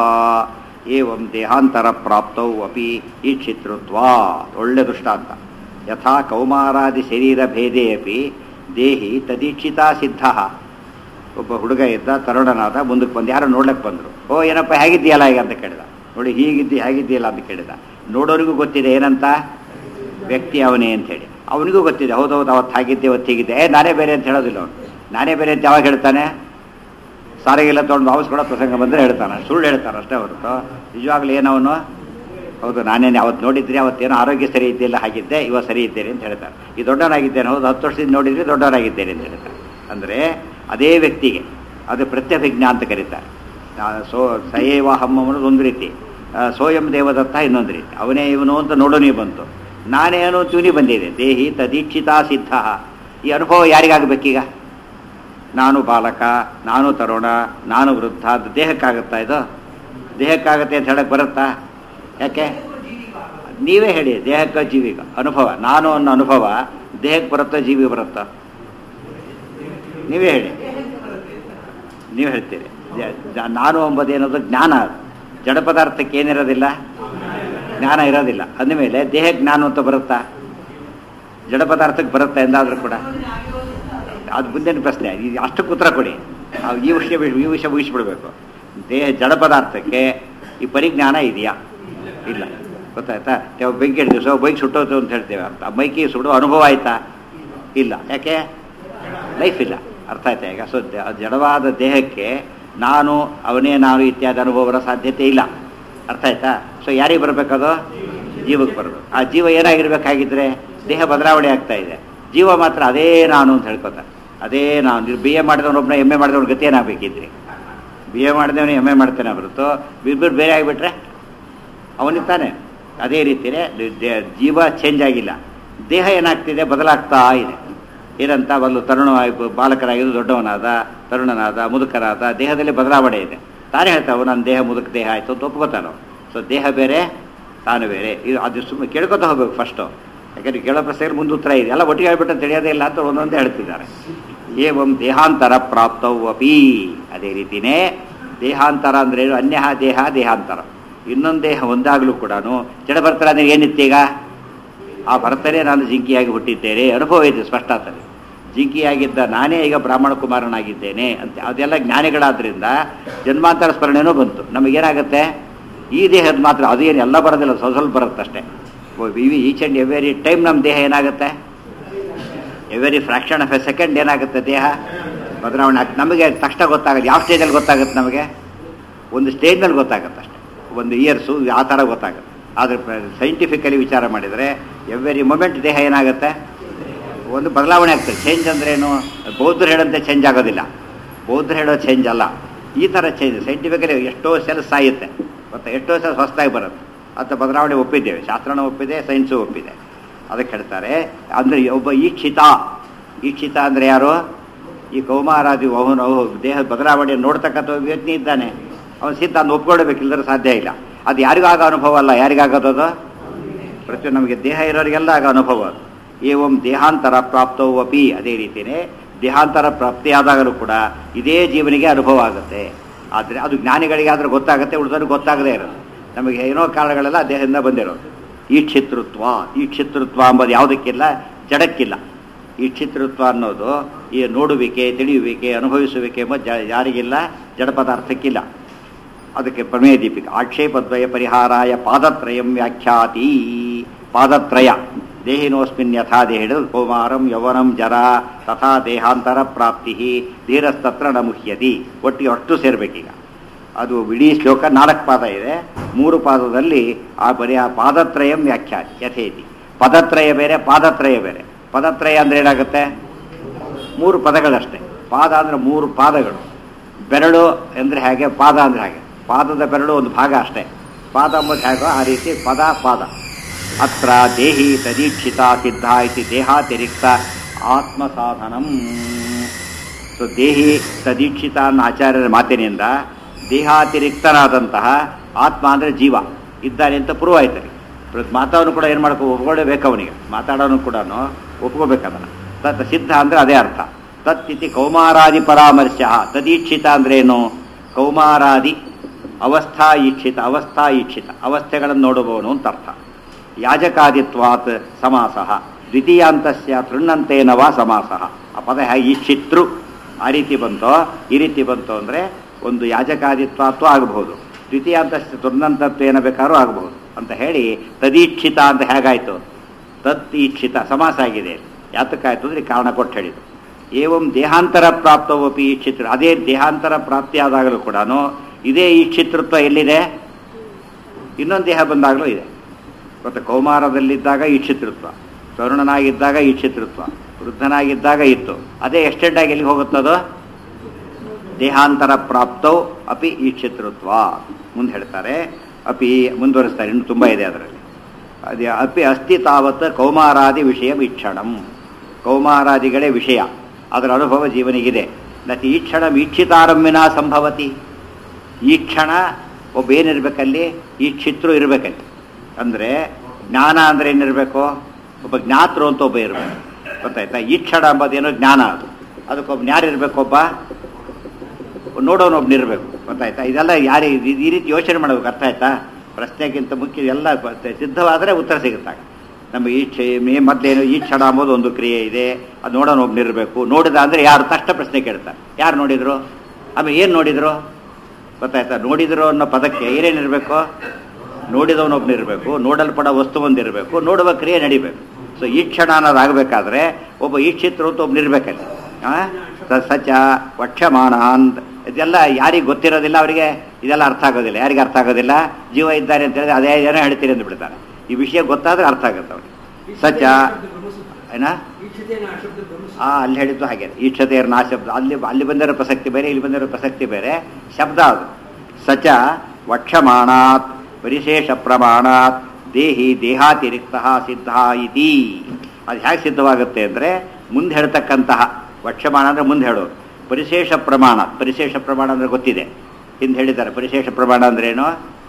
ಏವಂ ದೇಹಾಂತರ ಪ್ರಾಪ್ತೌ ಅಪಿ ಈಕ್ಷಿತೃತ್ವಾ. ಒಳ್ಳೆ ದೃಷ್ಟಾಂತ. ಯಥಾ ಕೌಮಾರಾದಿ ಶರೀರ ಭೇದೇ ಅಪಿ ದೇಹಿ ತದೀಕ್ಷಿತ ಸಿದ್ಧ. ಒಬ್ಬ ಹುಡುಗ ಇದ್ದ, ತರುಣನಾದ, ಮುಂದಕ್ಕೆ ಬಂದು ಯಾರೋ ನೋಡ್ಲಿಕ್ಕೆ ಬಂದರು. ಓ ಏನಪ್ಪ ಹೇಗಿದ್ದೀಯಲ್ಲ ಈಗ ಅಂತ ಕೇಳಿದ. ನೋಡಿ ಹೀಗಿದ್ದಿ ಹೇಗಿದ್ದೀಯಲ್ಲ ಅಂತ ಕೇಳಿದ. ನೋಡೋರಿಗೂ ಗೊತ್ತಿದೆ ಏನಂತ, ವ್ಯಕ್ತಿ ಅವನೇ ಅಂಥೇಳಿ. ಅವನಿಗೂ ಗೊತ್ತಿದೆ, ಹೌದೌದು ಅವತ್ತು ಹಾಗಿದ್ದೆ ಅವತ್ತು ಹೀಗಿದ್ದೆ. ಏ ನಾನೇ ಬೇರೆ ಅಂತ ಹೇಳೋದಿಲ್ಲ ಅವನು. ನಾನೇ ಬೇರೆ ಅಂತ ಯಾವಾಗ ಹೇಳ್ತಾನೆ? ಸಾರಿಗೆಲ್ಲ ತೊಗೊಂಡು ವಾಪಸ್ ಕೊಡೋ ಪ್ರಸಂಗ ಬಂದರೆ ಹೇಳ್ತಾನೆ. ಸುಳ್ಳು ಹೇಳ್ತಾನೆ ಅಷ್ಟೇ ಹೊರತು ನಿಜವಾಗ್ಲೂ ಏನವನು, ಹೌದು ನಾನೇನೆ ಅವತ್ತು ನೋಡಿದ್ರಿ, ಅವತ್ತೇನೋ ಆರೋಗ್ಯ ಸರಿ ಇದ್ದಿಲ್ಲ, ಹಾಗಿದ್ದೆ, ಇವಾಗ ಸರಿ ಇದ್ದೇನೆ ಅಂತ ಹೇಳ್ತಾರೆ. ಈ ದೊಡ್ಡವನಾಗಿದ್ದೇನೆ, ಹೌದು ಹತ್ತು ವರ್ಷದಿಂದ ನೋಡಿದ್ರಿ, ದೊಡ್ಡವನಾಗಿದ್ದೇನೆ ಅಂತ ಹೇಳ್ತಾರೆ. ಅಂದರೆ ಅದೇ ವ್ಯಕ್ತಿಗೆ ಅದು ಪ್ರತ್ಯಭಿಜ್ಞಾ ಅಂತ ಕರೀತಾರೆ. ಸೋ ಸಯೇವ ಹಮ್ಮ ಅನ್ನೋದು ಒಂದು ರೀತಿ, ಸೋಯಂ ದೇವದತ್ತ ಇನ್ನೊಂದು ರೀತಿ. ಅವನೇ ಇವನು ಅಂತ ನೋಡೋನೇ ಬಂತು, ನಾನೇನು ಚೂನಿ ಬಂದಿದೆ. ದೇಹಿ ತದೀಕ್ಷಿತ ಸಿದ್ಧ. ಈ ಅನುಭವ ಯಾರಿಗಾಗಬೇಕೀಗ? ನಾನು ಬಾಲಕ, ನಾನು ತರುಣ, ನಾನು ವೃದ್ಧ ಅದು ದೇಹಕ್ಕಾಗುತ್ತಾ? ಇದು ದೇಹಕ್ಕಾಗತ್ತೆ ಅಂತ ಹೇಳಕ್ಕೆ ಬರುತ್ತಾ? ಯಾಕೆ? ನೀವೇ ಹೇಳಿ. ದೇಹಕ್ಕೆ ಜೀವಿಗ ಅನುಭವ, ನಾನು ಅನ್ನೋ ಅನುಭವ ದೇಹಕ್ಕೆ ಬರುತ್ತಾ, ಜೀವಿ ಬರುತ್ತಾ? ನೀವೇ ಹೇಳಿ. ನೀವು ಹೇಳ್ತೀರಿ. ನಾನು ಎಂಬುದೇನದು ಜ್ಞಾನ. ಜಡ ಪದಾರ್ಥಕ್ಕೆ ಏನಿರೋದಿಲ್ಲ, ಜ್ಞಾನ ಇರೋದಿಲ್ಲ. ಅಂದಮೇಲೆ ದೇಹಕ್ಕೆ ಜ್ಞಾನ ಅಂತ ಬರುತ್ತಾ? ಜಡ ಪದಾರ್ಥಕ್ಕೆ ಬರುತ್ತಾ ಎಂದಾದರೂ ಕೂಡ? ಅದು ಮುಂದಿನ ಪ್ರಶ್ನೆ. ಇದು ಅಷ್ಟಕ್ಕೆ ಉತ್ತರ ಕೊಡಿ. ಈ ವಿಷಯ ಈ ವಿಷಯ ಮುಗಿಸ್ಬಿಡ್ಬೇಕು. ದೇಹ ಜಡ ಪದಾರ್ಥಕ್ಕೆ ಈ ಪರಿಜ್ಞಾನ ಇದೆಯಾ? ಇಲ್ಲ. ಗೊತ್ತಾಯ್ತಾ? ಬೆಂಕಿ ಹೇಳ್ತೀವಿ, ಸೊ ಬೈಕ್ ಸುಟ್ಟೋದು ಅಂತ ಹೇಳ್ತೇವೆ. ಅಂತ ಬೈಕಿ ಸುಡೋ ಅನುಭವ ಆಯ್ತಾ? ಇಲ್ಲ. ಯಾಕೆ? ಲೈಫ್ ಇಲ್ಲ. ಅರ್ಥ ಆಯ್ತಾ? ಈಗ ಸೊ ಜಡವಾದ ದೇಹಕ್ಕೆ ನಾನು, ಅವನೇ ನಾನು ಇತ್ಯಾದಿ ಅನುಭವ ಬರೋ ಸಾಧ್ಯತೆ ಇಲ್ಲ. ಅರ್ಥ ಆಯ್ತಾ? ಸೊ ಯಾರಿಗೆ ಬರಬೇಕದು? ಜೀವಕ್ಕೆ ಬರಬೇಕು. ಆ ಜೀವ ಏನಾಗಿರ್ಬೇಕಾಗಿದ್ರೆ ದೇಹ ಬದಲಾವಣೆ ಆಗ್ತಾ ಇದೆ, ಜೀವ ಮಾತ್ರ ಅದೇ ನಾನು ಅಂತ ಹೇಳ್ಕೊತಾರೆ. ಅದೇ ನಾನು. ನೀವು ಬಿ ಎ ಮಾಡಿದವನೊಬ್ಬನ ಎಮ್ ಎ ಮಾಡಿದವನ ಗತಿ ಏನಾಗಬೇಕಿದ್ರಿ? ಬಿ ಎ ಮಾಡಿದವನು ಎಮ್ ಎ ಮಾಡ್ತಾನೆ ಹೊರತು ಬಿಬ್ಬರು ಬೇರೆ ಆಗಿಬಿಟ್ರೆ ಅವನಿರ್ತಾನೆ. ಅದೇ ರೀತಿಯೇ ಜೀವ ಚೇಂಜ್ ಆಗಿಲ್ಲ, ದೇಹ ಏನಾಗ್ತಿದೆ, ಬದಲಾಗ್ತಾ ಇದೆ. ಏನಂತ ಒಂದು ತರುಣ ಬಾಲಕರಾಗಿದ್ದು ದೊಡ್ಡವನಾದ, ತರುಣನಾದ, ಮುದುಕರಾದ, ದೇಹದಲ್ಲಿ ಬದಲಾವಣೆ ಇದೆ. ತಾನೇ ಹೇಳ್ತಾವೆ ನನ್ನ ದೇಹ ಮುದುಕ ದೇಹ ಆಯಿತು ಅಂತ ಒಪ್ಕೋತಾನೋ. ಸೊ ದೇಹ ಬೇರೆ, ತಾನು ಬೇರೆ. ಇದು ಅದು ಸುಮ್ಮನೆ ಕೇಳ್ಕೊತಾ ಹೋಗ್ಬೇಕು ಫಸ್ಟು. ಯಾಕಂದರೆ ಕೇಳೋ ಪ್ರಶ್ನೆಗೆ ಮುಂದೆ ಉತ್ತರ ಇದೆ. ಎಲ್ಲ ಒಟ್ಟಿಗೆ ಹೇಳ್ಬಿಟ್ಟು ತಿಳಿಯೋದೇ ಇಲ್ಲ ಅಂತ ಒಂದೊಂದೇ ಹೇಳ್ತಿದ್ದಾರೆ. ಏವಂ ದೇಹಾಂತರ ಪ್ರಾಪ್ತವು ಅಪಿ. ಅದೇ ರೀತಿಯೇ ದೇಹಾಂತರ ಅಂದರೆ ಅನ್ಯ ದೇಹ ದೇಹಾಂತರ. ಇನ್ನೊಂದು ದೇಹ ಒಂದಾಗಲೂ ಕೂಡ ಜಡ ಬರ್ತಾರೆ ಅಂದರೆ ಏನಿತ್ತೀಗ? ಆ ಭರ್ತನೇ ನಾನು ಜಿಂಕಿಯಾಗಿ ಹುಟ್ಟಿದ್ದೇನೆ ಅನುಭವ ಇದೆ ಸ್ಪಷ್ಟಾತಲ್ಲಿ. ಜಿಂಕಿಯಾಗಿದ್ದ ನಾನೇ ಈಗ ಬ್ರಾಹ್ಮಣ ಕುಮಾರನಾಗಿದ್ದೇನೆ ಅಂತ. ಅದೆಲ್ಲ ಜ್ಞಾನಿಗಳಾದ್ರಿಂದ ಜನ್ಮಾಂತರ ಸ್ಮರಣೆನೂ ಬಂತು. ನಮಗೇನಾಗುತ್ತೆ? ಈ ದೇಹದ ಮಾತ್ರ ಅದು ಏನು ಎಲ್ಲ ಬರೋದಿಲ್ಲ, ಸ್ವಲ್ಪ ಸ್ವಲ್ಪ ಬರುತ್ತಷ್ಟೇ. ಈಚ್ ಆ್ಯಂಡ್ ಎವ್ರಿ ಟೈಮ್ ನಮ್ಮ ದೇಹ ಏನಾಗುತ್ತೆ? Every fraction of a second ಏನಾಗುತ್ತೆ ದೇಹ ಬದಲಾವಣೆ ಆಗುತ್ತೆ. ನಮಗೆ ತಕ್ಷಣ ಗೊತ್ತಾಗುತ್ತೆ. ಯಾವ ಸ್ಟೇಜಲ್ಲಿ ಗೊತ್ತಾಗುತ್ತೆ ನಮಗೆ? ಒಂದು ಸ್ಟೇಜ್ನಲ್ಲಿ ಗೊತ್ತಾಗುತ್ತೆ ಅಷ್ಟೇ, ಒಂದು ಇಯರ್ಸು ಆ ಥರ ಗೊತ್ತಾಗುತ್ತೆ. ಆದರೆ ಸೈಂಟಿಫಿಕಲಿ ವಿಚಾರ ಮಾಡಿದರೆ ಎವ್ರಿ ಮೊಮೆಂಟ್ ದೇಹ ಏನಾಗುತ್ತೆ, ಒಂದು ಬದಲಾವಣೆ ಆಗ್ತದೆ. ಚೇಂಜ್ ಅಂದ್ರೇನು? ಬೌದ್ಧರು ಹೇಳಂತೆ ಚೇಂಜ್ ಆಗೋದಿಲ್ಲ, ಬೌದ್ಧರು ಹೇಳೋ ಚೇಂಜ್ ಅಲ್ಲ, ಈ ಥರ ಚೇಂಜ್. ಸೈಂಟಿಫಿಕಲಿ ಎಷ್ಟೋ ಸೆಲ್ಸ್ ಸಾಯುತ್ತೆ ಮತ್ತು ಎಷ್ಟೋ ಸೆಲ್ಸ್ ಹೊಸದಾಗಿ ಬರುತ್ತೆ. ಅಂತ ಬದಲಾವಣೆ ಒಪ್ಪಿದ್ದೇವೆ, ಶಾಸ್ತ್ರನೂ ಒಪ್ಪಿದೆ, ಸೈನ್ಸು ಒಪ್ಪಿದೆ. ಅದಕ್ಕೆ ಹೇಳ್ತಾರೆ ಅಂದರೆ ಒಬ್ಬ ಈಕ್ಷಿತ. ಈಕ್ಷಿತ ಅಂದರೆ ಯಾರು? ಈ ಕೌಮಾರಾದಿ ಅವನು ದೇಹದ ಬದಲಾವಣೆ ನೋಡ್ತಕ್ಕಂಥ ವ್ಯಕ್ತಿ ಇದ್ದಾನೆ, ಅವನು ಸಿದ್ಧ ಅಂತ ಒಪ್ಕೊಳ್ಬೇಕಿಲ್ಲದ್ರೆ ಸಾಧ್ಯ ಇಲ್ಲ. ಅದು ಯಾರಿಗಾಗ ಅನುಭವ ಅಲ್ಲ, ಯಾರಿಗಾಗೋದು? ಪ್ರತಿಯೊಂದು ನಮಗೆ ದೇಹ ಇರೋರಿಗೆಲ್ಲ ಆಗ ಅನುಭವ ಅದು. ಏವಂ ದೇಹಾಂತರ ಪ್ರಾಪ್ತವು ಅಪಿ, ಅದೇ ರೀತಿಯೇ ದೇಹಾಂತರ ಪ್ರಾಪ್ತಿಯಾದಾಗಲೂ ಕೂಡ ಇದೇ ಜೀವನಿಗೆ ಅನುಭವ ಆಗುತ್ತೆ. ಆದರೆ ಅದು ಜ್ಞಾನಿಗಳಿಗಾದ್ರೆ ಗೊತ್ತಾಗುತ್ತೆ, ಉಳಿದವ್ರಿಗೆ ಗೊತ್ತಾಗದೇ ಇರೋದು. ನಮಗೆ ಏನೋ ಕಾರಣಗಳೆಲ್ಲ ದೇಹದಿಂದ ಬಂದಿರೋದು. ಈ ಕ್ಷಿತೃತ್ವ, ಈ ಕ್ಷಿತೃತ್ವ ಅಂಬೋದು ಯಾವುದಕ್ಕಿಲ್ಲ, ಜಡಕ್ಕಿಲ್ಲ. ಈ ಕ್ಷಿತೃತ್ವ ಅನ್ನೋದು ಈ ನೋಡುವಿಕೆ, ತಿಳಿಯುವಿಕೆ, ಅನುಭವಿಸುವಿಕೆ ಎಂಬ ಜ ಯಾರಿಗಿಲ್ಲ, ಜಡ ಪದಾರ್ಥಕ್ಕಿಲ್ಲ. ಅದಕ್ಕೆ ಪ್ರಮೇಯ ದೀಪಿಕ ಆಕ್ಷೇಪದ್ವಯ ಪರಿಹಾರಾಯ ಪಾದತ್ರಯಂ ವ್ಯಾಖ್ಯಾತಿ. ಪಾದತ್ರಯ ದೇಹಿನೋಸ್ಮಿನ್ ಯಥಾ ದೇಹಿಡ ಕೌಮಾರಂ ಯೌವನಂ ಜರ ತಥಾ ದೇಹಾಂತರ ಪ್ರಾಪ್ತಿ ಧೀರಸ್ತತ್ರ ನ ಮುಹ್ಯತಿ. ಒಟ್ಟಿಗೆ ಅಷ್ಟು ಸೇರ್ಬೇಕೀಗ. ಅದು ಇಡೀ ಶ್ಲೋಕ ನಾಲ್ಕು ಪಾದ ಇದೆ. ಮೂರು ಪಾದದಲ್ಲಿ ಆ ಬರೀ ಆ ಪಾದತ್ರಯಂ ವ್ಯಾಖ್ಯಾತಿ ಯಥೇತಿ. ಪದತ್ರಯ ಬೇರೆ, ಪಾದತ್ರಯ ಬೇರೆ. ಪದತ್ರಯ ಅಂದರೆ ಏನಾಗುತ್ತೆ? ಮೂರು ಪದಗಳಷ್ಟೇ. ಪಾದ ಅಂದರೆ ಮೂರು ಪಾದಗಳು. ಬೆರಳು ಅಂದರೆ ಹಾಗೆ, ಪಾದ ಅಂದರೆ ಹಾಗೆ. ಪಾದದ ಬೆರಳು ಒಂದು ಭಾಗ ಅಷ್ಟೇ. ಪಾದ ಅಂಬುದು ಹೇಗೋ ಆ ರೀತಿ ಪದ ಪಾದ. ಅತ್ರ ದೇಹಿ ತದೀಕ್ಷಿತ ಸಿದ್ಧ ಇತಿ ದೇಹಾತಿರಿಕ್ತ ಆತ್ಮ ಸಾಧನಂ. ಸೊ ದೇಹಿ ತದೀಕ್ಷಿತ ಅನ್ನೋ ಆಚಾರ್ಯರ ಮಾತಿನಿಂದ ದೇಹಾತಿರಿಕ್ತನಾದಂತಹ ಆತ್ಮ ಅಂದರೆ ಜೀವ ಇದ್ದಾನೆ ಅಂತ ಪ್ರೂವ್ ಆಯ್ತದೆ. ಮಾತಾಡೋನು ಕೂಡ ಏನು ಮಾಡ್ಕೊ ಒಪ್ಕೊಳ್ಳೇಬೇಕು, ಅವನಿಗೆ ಮಾತಾಡೋನು ಕೂಡ ಒಪ್ಕೋಬೇಕದನ್ನು. ತತ್ ಸಿದ್ಧ ಅಂದರೆ ಅದೇ ಅರ್ಥ. ತತ್ ಇತಿ ಕೌಮಾರಾದಿ ಪರಾಮರ್ಶ. ತದೀಕ್ಷಿತ ಅಂದ್ರೇನು? ಕೌಮಾರಾದಿ ಅವಸ್ಥಾ ಈಕ್ಷಿತ, ಅವಸ್ಥಾ ಈಕ್ಷಿತ ಅವಸ್ಥೆಗಳನ್ನು ನೋಡುವವನು ಅಂತ ಅರ್ಥ. ಯಾಜಕಾದಿತ್ವಾತ್ ಸಮಾಸಃ ದ್ವಿತೀಯಾಂತಸ್ಯ ತೃಣ್ಣಂತೇನವಾ ಸಮಾಸಃ. ಆ ಪದ ಹೇಗೆ ಈಕ್ಷಿತೃ ಆ ರೀತಿ ಬಂತೋ ಈ ರೀತಿ ಬಂತು ಅಂದರೆ ಒಂದು ಯಾಜಕಾದಿತ್ವಾತ್ವ ಆಗಬಹುದು, ದ್ವಿತೀಯಾಂತಸ್ಯ ತೃಣ್ಣಂತತ್ವೇನ ಬೇಕಾದ್ರೂ ಆಗಬಹುದು ಅಂತ ಹೇಳಿ ತದೀಕ್ಷಿತ ಅಂತ ಹೇಗಾಯಿತು? ತತ್ ಈಕ್ಷಿತ ಸಮಾಸ ಆಗಿದೆ. ಯಾತಕ್ಕಾಯ್ತು ಅಂದರೆ ಕಾರಣ ಕೊಟ್ಟು ಹೇಳಿತು. ಏವಂ ದೇಹಾಂತರ ಪ್ರಾಪ್ತವಪಿ ಈಕ್ಷಿತೃ. ಅದೇ ದೇಹಾಂತರ ಪ್ರಾಪ್ತಿಯಾದಾಗಲೂ ಕೂಡ ಇದೇ ಈಕ್ಷಿತೃತ್ವ ಎಲ್ಲಿದೆ? ಇನ್ನೊಂದು ದೇಹ ಬಂದಾಗಲೂ ಇದೆ. ಮತ್ತು ಕೌಮಾರದಲ್ಲಿದ್ದಾಗ ಈಕ್ಷಿತೃತ್ವ, ತರುಣನಾಗಿದ್ದಾಗ ಈಕ್ಷಿತೃತ್ವ, ವೃದ್ಧನಾಗಿದ್ದಾಗ ಇತ್ತು. ಅದೇ ಎಕ್ಸ್ಟೆಂಡ್ ಆಗಿ ಎಲ್ಲಿಗೆ ಹೋಗುತ್ತದೋ? ದೇಹಾಂತರ ಪ್ರಾಪ್ತೌ ಅಪಿ ಈಕ್ಷಿತೃತ್ವ. ಮುಂದೆ ಹೇಳ್ತಾರೆ, ಅಪಿ ಮುಂದುವರಿಸ್ತಾರೆ, ಇನ್ನು ತುಂಬ ಇದೆ ಅದರಲ್ಲಿ. ಅದೇ ಅಪಿ ಅಸ್ತಿ ತಾವತ್ ಕೌಮಾರಾದಿ ವಿಷಯ ವೀಕ್ಷಣಂ. ಕೌಮಾರಾದಿಗಳೇ ವಿಷಯ, ಅದರ ಅನುಭವ ಜೀವನಿಗಿದೆ. ನತಿ ಈ ಕ್ಷಣ ಈಕ್ಷಿತಾರಂಭಿನ ಸಂಭವತಿ. ಈ ಕ್ಷಣ ಒಬ್ಬ ಏನಿರಬೇಕಲ್ಲಿ? ಈಕ್ಷಿತೃ ಇರಬೇಕಲ್ಲಿ. ಅಂದರೆ ಜ್ಞಾನ ಅಂದರೆ ಏನಿರಬೇಕು? ಒಬ್ಬ ಜ್ಞಾತೃ ಅಂತ ಒಬ್ಬ ಇರಬೇಕು. ಗೊತ್ತಾಯ್ತಾ? ಈ ಕ್ಷಣ ಅಂಬೋದೇನೋ ಜ್ಞಾನ. ಅದು ಅದಕ್ಕೊಬ್ಬ ಯಾರಿರಬೇಕು? ಒಬ್ಬ ನೋಡೋನೊಬ್ಬನಿರಬೇಕು. ಗೊತ್ತಾಯ್ತಾ? ಇದೆಲ್ಲ ಯಾರು ಈ ರೀತಿ ಯೋಚನೆ ಮಾಡಬೇಕು. ಅರ್ಥ ಆಯ್ತಾ? ಪ್ರಶ್ನೆಗಿಂತ ಮುಖ್ಯ ಎಲ್ಲ ಸಿದ್ಧವಾದರೆ ಉತ್ತರ ಸಿಗುತ್ತಾಗ. ನಮ್ಮ ಈ ಕ್ಷ ಮೇ ಮೊದಲೇನು ಈ ಕ್ಷಣ ಅಂಬೋದು ಒಂದು ಕ್ರಿಯೆ ಇದೆ, ಅದು ನೋಡೋನೊಬ್ಬನಿರಬೇಕು. ನೋಡಿದ ಅಂದರೆ ಯಾರು? ತಕ್ಷಣ ಪ್ರಶ್ನೆ ಕೇಳ್ತಾರೆ, ಯಾರು ನೋಡಿದ್ರು? ಆಮೇಲೆ ಏನು ನೋಡಿದ್ರು? ಗೊತ್ತಾಯ್ತಾ? ನೋಡಿದ್ರು ಅನ್ನೋ ಪದಕ್ಕೆ ಏನೇನಿರಬೇಕು? ನೋಡಿದವನೊಬ್ಬನಿರಬೇಕು, ನೋಡಲ್ಪಡೋ ವಸ್ತು ಒಂದಿರಬೇಕು, ನೋಡುವ ಕ್ರಿಯೆ ನಡಿಬೇಕು. ಸೊ ಈ ಕ್ಷಣ ಅನ್ನೋದಾಗಬೇಕಾದ್ರೆ ಒಬ್ಬ ಈಕ್ಷಿತೃ ಅಂತ ಒಬ್ಬನಿರ್ಬೇಕಲ್ಲಿ. ಸಚ ವಕ್ಷಮಾಣ ಅಂತ ಇದೆಲ್ಲ ಯಾರಿಗೆ ಗೊತ್ತಿರೋದಿಲ್ಲ, ಅವರಿಗೆ ಇದೆಲ್ಲ ಅರ್ಥ ಆಗೋದಿಲ್ಲ. ಯಾರಿಗೆ ಅರ್ಥ ಆಗೋದಿಲ್ಲ? ಜೀವ ಇದ್ದಾರೆ ಅಂತ ಹೇಳಿದ್ರೆ ಅದೇ ಏನೋ ಹೇಳ್ತೀರಿ ಅಂತ ಬಿಡ್ತಾರೆ. ಈ ವಿಷಯ ಗೊತ್ತಾದ್ರೆ ಅರ್ಥ ಆಗುತ್ತೆ ಅವ್ರಿಗೆ. ಸಚ ಏನ ಆ ಅಲ್ಲಿ ಹೇಳಿದ್ದು ಹಾಗೆ, ಈಕ್ಷತೆಯರ ನಾ ಶಬ್ದ. ಅಲ್ಲಿ ಅಲ್ಲಿ ಬಂದಿರೋ ಪ್ರಸಕ್ತಿ ಬೇರೆ, ಇಲ್ಲಿ ಬಂದಿರೋ ಪ್ರಸಕ್ತಿ ಬೇರೆ. ಶಬ್ದ ಅದು. ಸಚ ವಕ್ಷಮಾಣಾತ್ ಪರಿಶೇಷ ಪ್ರಮಾಣಾತ್ ದೇಹಿ ದೇಹಾತಿರಿಕ್ತ ಸಿದ್ಧ ಇತಿ. ಅದು ಹೇಗೆ ಸಿದ್ಧವಾಗುತ್ತೆ ಅಂದರೆ ಮುಂದೆ ಹೇಳ್ತಕ್ಕಂತಹ ವಕ್ಷಮಾಣ ಅಂದರೆ ಮುಂದೆ ಹೇಳೋದು. ಪರಿಶೇಷ ಪ್ರಮಾಣ, ಪರಿಶೇಷ ಪ್ರಮಾಣ ಅಂದರೆ ಗೊತ್ತಿದೆ, ಹಿಂದೆ ಹೇಳಿದ್ದಾರೆ. ಪರಿಶೇಷ ಪ್ರಮಾಣ ಅಂದ್ರೇನು?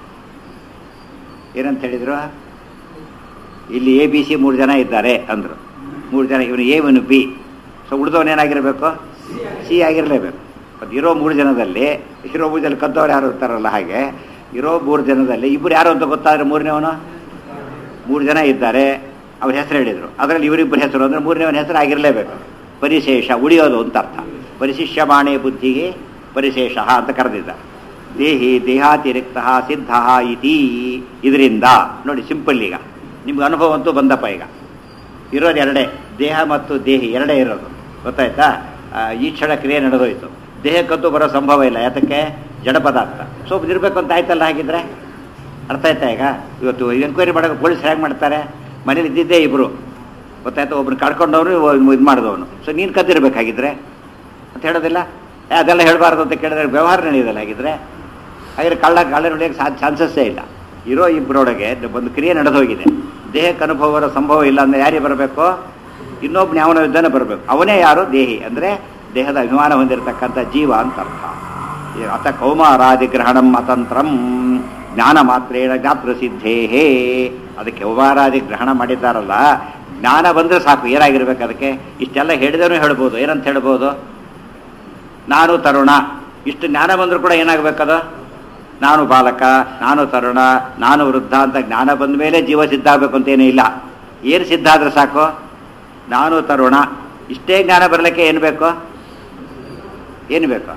ಏನಂತ ಹೇಳಿದರು? ಇಲ್ಲಿ ಎ ಬಿ ಸಿ ಮೂರು ಜನ ಇದ್ದಾರೆ ಅಂದರು. ಮೂರು ಜನ, ಇವನು ಎ ಇವನು ಬಿ. ಸೊ ಉಳಿದವನೇನಾಗಿರಬೇಕು? ಸಿ ಆಗಿರಲೇಬೇಕು. ಅದು ಇರೋ ಮೂರು ಜನದಲ್ಲಿ ಇರೋ ಮೂರು ಜನ ಕದ್ದವ್ರು ಯಾರು ಇರ್ತಾರಲ್ಲ, ಹಾಗೆ ಇರೋ ಮೂರು ಜನದಲ್ಲಿ ಇಬ್ಬರು ಯಾರು ಅಂತ ಗೊತ್ತಾದರೆ ಮೂರನೇವನು. ಮೂರು ಜನ ಇದ್ದಾರೆ, ಅವ್ರ ಹೆಸರು ಹೇಳಿದರು. ಅದರಲ್ಲಿ ಇವರಿಬ್ಬರ ಹೆಸರು ಅಂದರೆ ಮೂರನೇವನ ಹೆಸರು ಆಗಿರಲೇಬೇಕು. ಪರಿಶೇಷ ಉಳಿಯೋದು ಅಂತ ಅರ್ಥ. ಪರಿಶಿಷ್ಯಮಾಣೆ ಬುದ್ಧಿಗೆ ಪರಿಶೇಷ ಅಂತ ಕರೆದಿದ್ದಾರೆ. ದೇಹಿ ದೇಹಾತಿರಿಕ್ತ ಸಿದ್ಧ ಇತಿ. ಇದರಿಂದ ನೋಡಿ ಸಿಂಪಲ್. ಈಗ ನಿಮ್ಗೆ ಅನುಭವ ಅಂತೂ ಬಂದಪ್ಪ. ಈಗ ಇರೋದು ಎರಡೇ, ದೇಹ ಮತ್ತು ದೇಹಿ ಎರಡೇ ಇರೋದು, ಗೊತ್ತಾಯ್ತಾ? ಈ ಕ್ಷಣ ಕ್ರಿಯೆ ನಡೆದೋಯ್ತು, ದೇಹಕ್ಕಂತೂ ಬರೋ ಸಂಭವ ಇಲ್ಲ, ಯಾತಕ್ಕೆ? ಜಡ ಪದಾರ್ಥ. ಸ್ವಲ್ಪ ಇರಬೇಕು ಅಂತ ಆಯ್ತಲ್ಲ. ಹಾಗಿದ್ರೆ ಅರ್ಥ ಆಯ್ತಾ? ಈಗ ಇವತ್ತು ಎನ್ಕ್ವೈರಿ ಮಾಡೋಕೆ ಪೊಲೀಸ್ ಹೇಗೆ ಮಾಡ್ತಾರೆ? ಮನೇಲಿ ಇದ್ದಿದ್ದೇ ಇಬ್ಬರು, ಗೊತ್ತಾಯ್ತು, ಒಬ್ರು ಕಳ್ಕೊಂಡವನು ಇದು ಮಾಡಿದವನು, ಸೊ ನೀನು ಕದ್ದಿರ್ಬೇಕಾಗಿದ್ರೆ ಅಂತ ಹೇಳೋದಿಲ್ಲ. ಅದೆಲ್ಲ ಹೇಳಬಾರ್ದು ಅಂತ ಕೇಳಿದ್ರೆ ವ್ಯವಹಾರ ನಡೆಯೋದಿಲ್ಲ. ಹಾಗಿದ್ರೆ ಹಾಗಿದ್ರೆ ಕಳ್ಳ ಕಳ್ಳ ನಡೆಯೋಕ್ಕೆ ಸಾ ಚಾನ್ಸಸ್ಸೇ ಇಲ್ಲ. ಇರೋ ಇಬ್ಬರೊಳಗೆ ಒಂದು ಕ್ರಿಯೆ ನಡೆದೋಗಿದೆ, ದೇಹಕ್ಕೆ ಅನುಭವ ಬರೋ ಸಂಭವ ಇಲ್ಲ ಅಂದರೆ ಯಾರಿಗೆ ಬರಬೇಕು? ಇನ್ನೊಬ್ಬ ಯಾವನೋ ಇದ್ದಾನೆ ಬರಬೇಕು. ಅವನೇ ಯಾರು? ದೇಹಿ, ಅಂದರೆ ದೇಹದ ಅಭಿಮಾನ ಹೊಂದಿರತಕ್ಕಂಥ ಜೀವ ಅಂತ ಅರ್ಥ. ಅಥ ಕೌಮಾರಾದಿಗ್ರಹಣಂ ಅತಂತ್ರಂ ಜ್ಞಾನ ಮಾತ್ರೇಣ ಜ್ಞಾತೃಸಿದ್ಧೇಹೇ. ಅದಕ್ಕೆ ಕೌಮಾರಾದಿ ಗ್ರಹಣ ಮಾಡಿದ್ದಾರಲ್ಲ, ಜ್ಞಾನ ಬಂದರೆ ಸಾಕು. ಏನಾಗಿರ್ಬೇಕು ಅದಕ್ಕೆ? ಇಷ್ಟೆಲ್ಲ ಹೇಳಿದವನು ಹೇಳ್ಬೋದು. ಏನಂತ ಹೇಳ್ಬೋದು? ನಾನು ತರುಣ. ಇಷ್ಟು ಜ್ಞಾನ ಬಂದರೂ ಕೂಡ ಏನಾಗಬೇಕದು? ನಾನು ಬಾಲಕ, ನಾನು ತರುಣ, ನಾನು ವೃದ್ಧ ಅಂತ ಜ್ಞಾನ ಬಂದ ಮೇಲೆ ಜೀವ ಸಿದ್ಧ ಆಗಬೇಕು ಅಂತೇನೂ ಇಲ್ಲ. ಏನು ಸಿದ್ಧ ಆದರೆ ಸಾಕು? ನಾನು ತರುಣ. ಇಷ್ಟೇ ಜ್ಞಾನ ಬರಲಿಕ್ಕೆ ಏನು ಬೇಕು? ಏನು ಬೇಕು?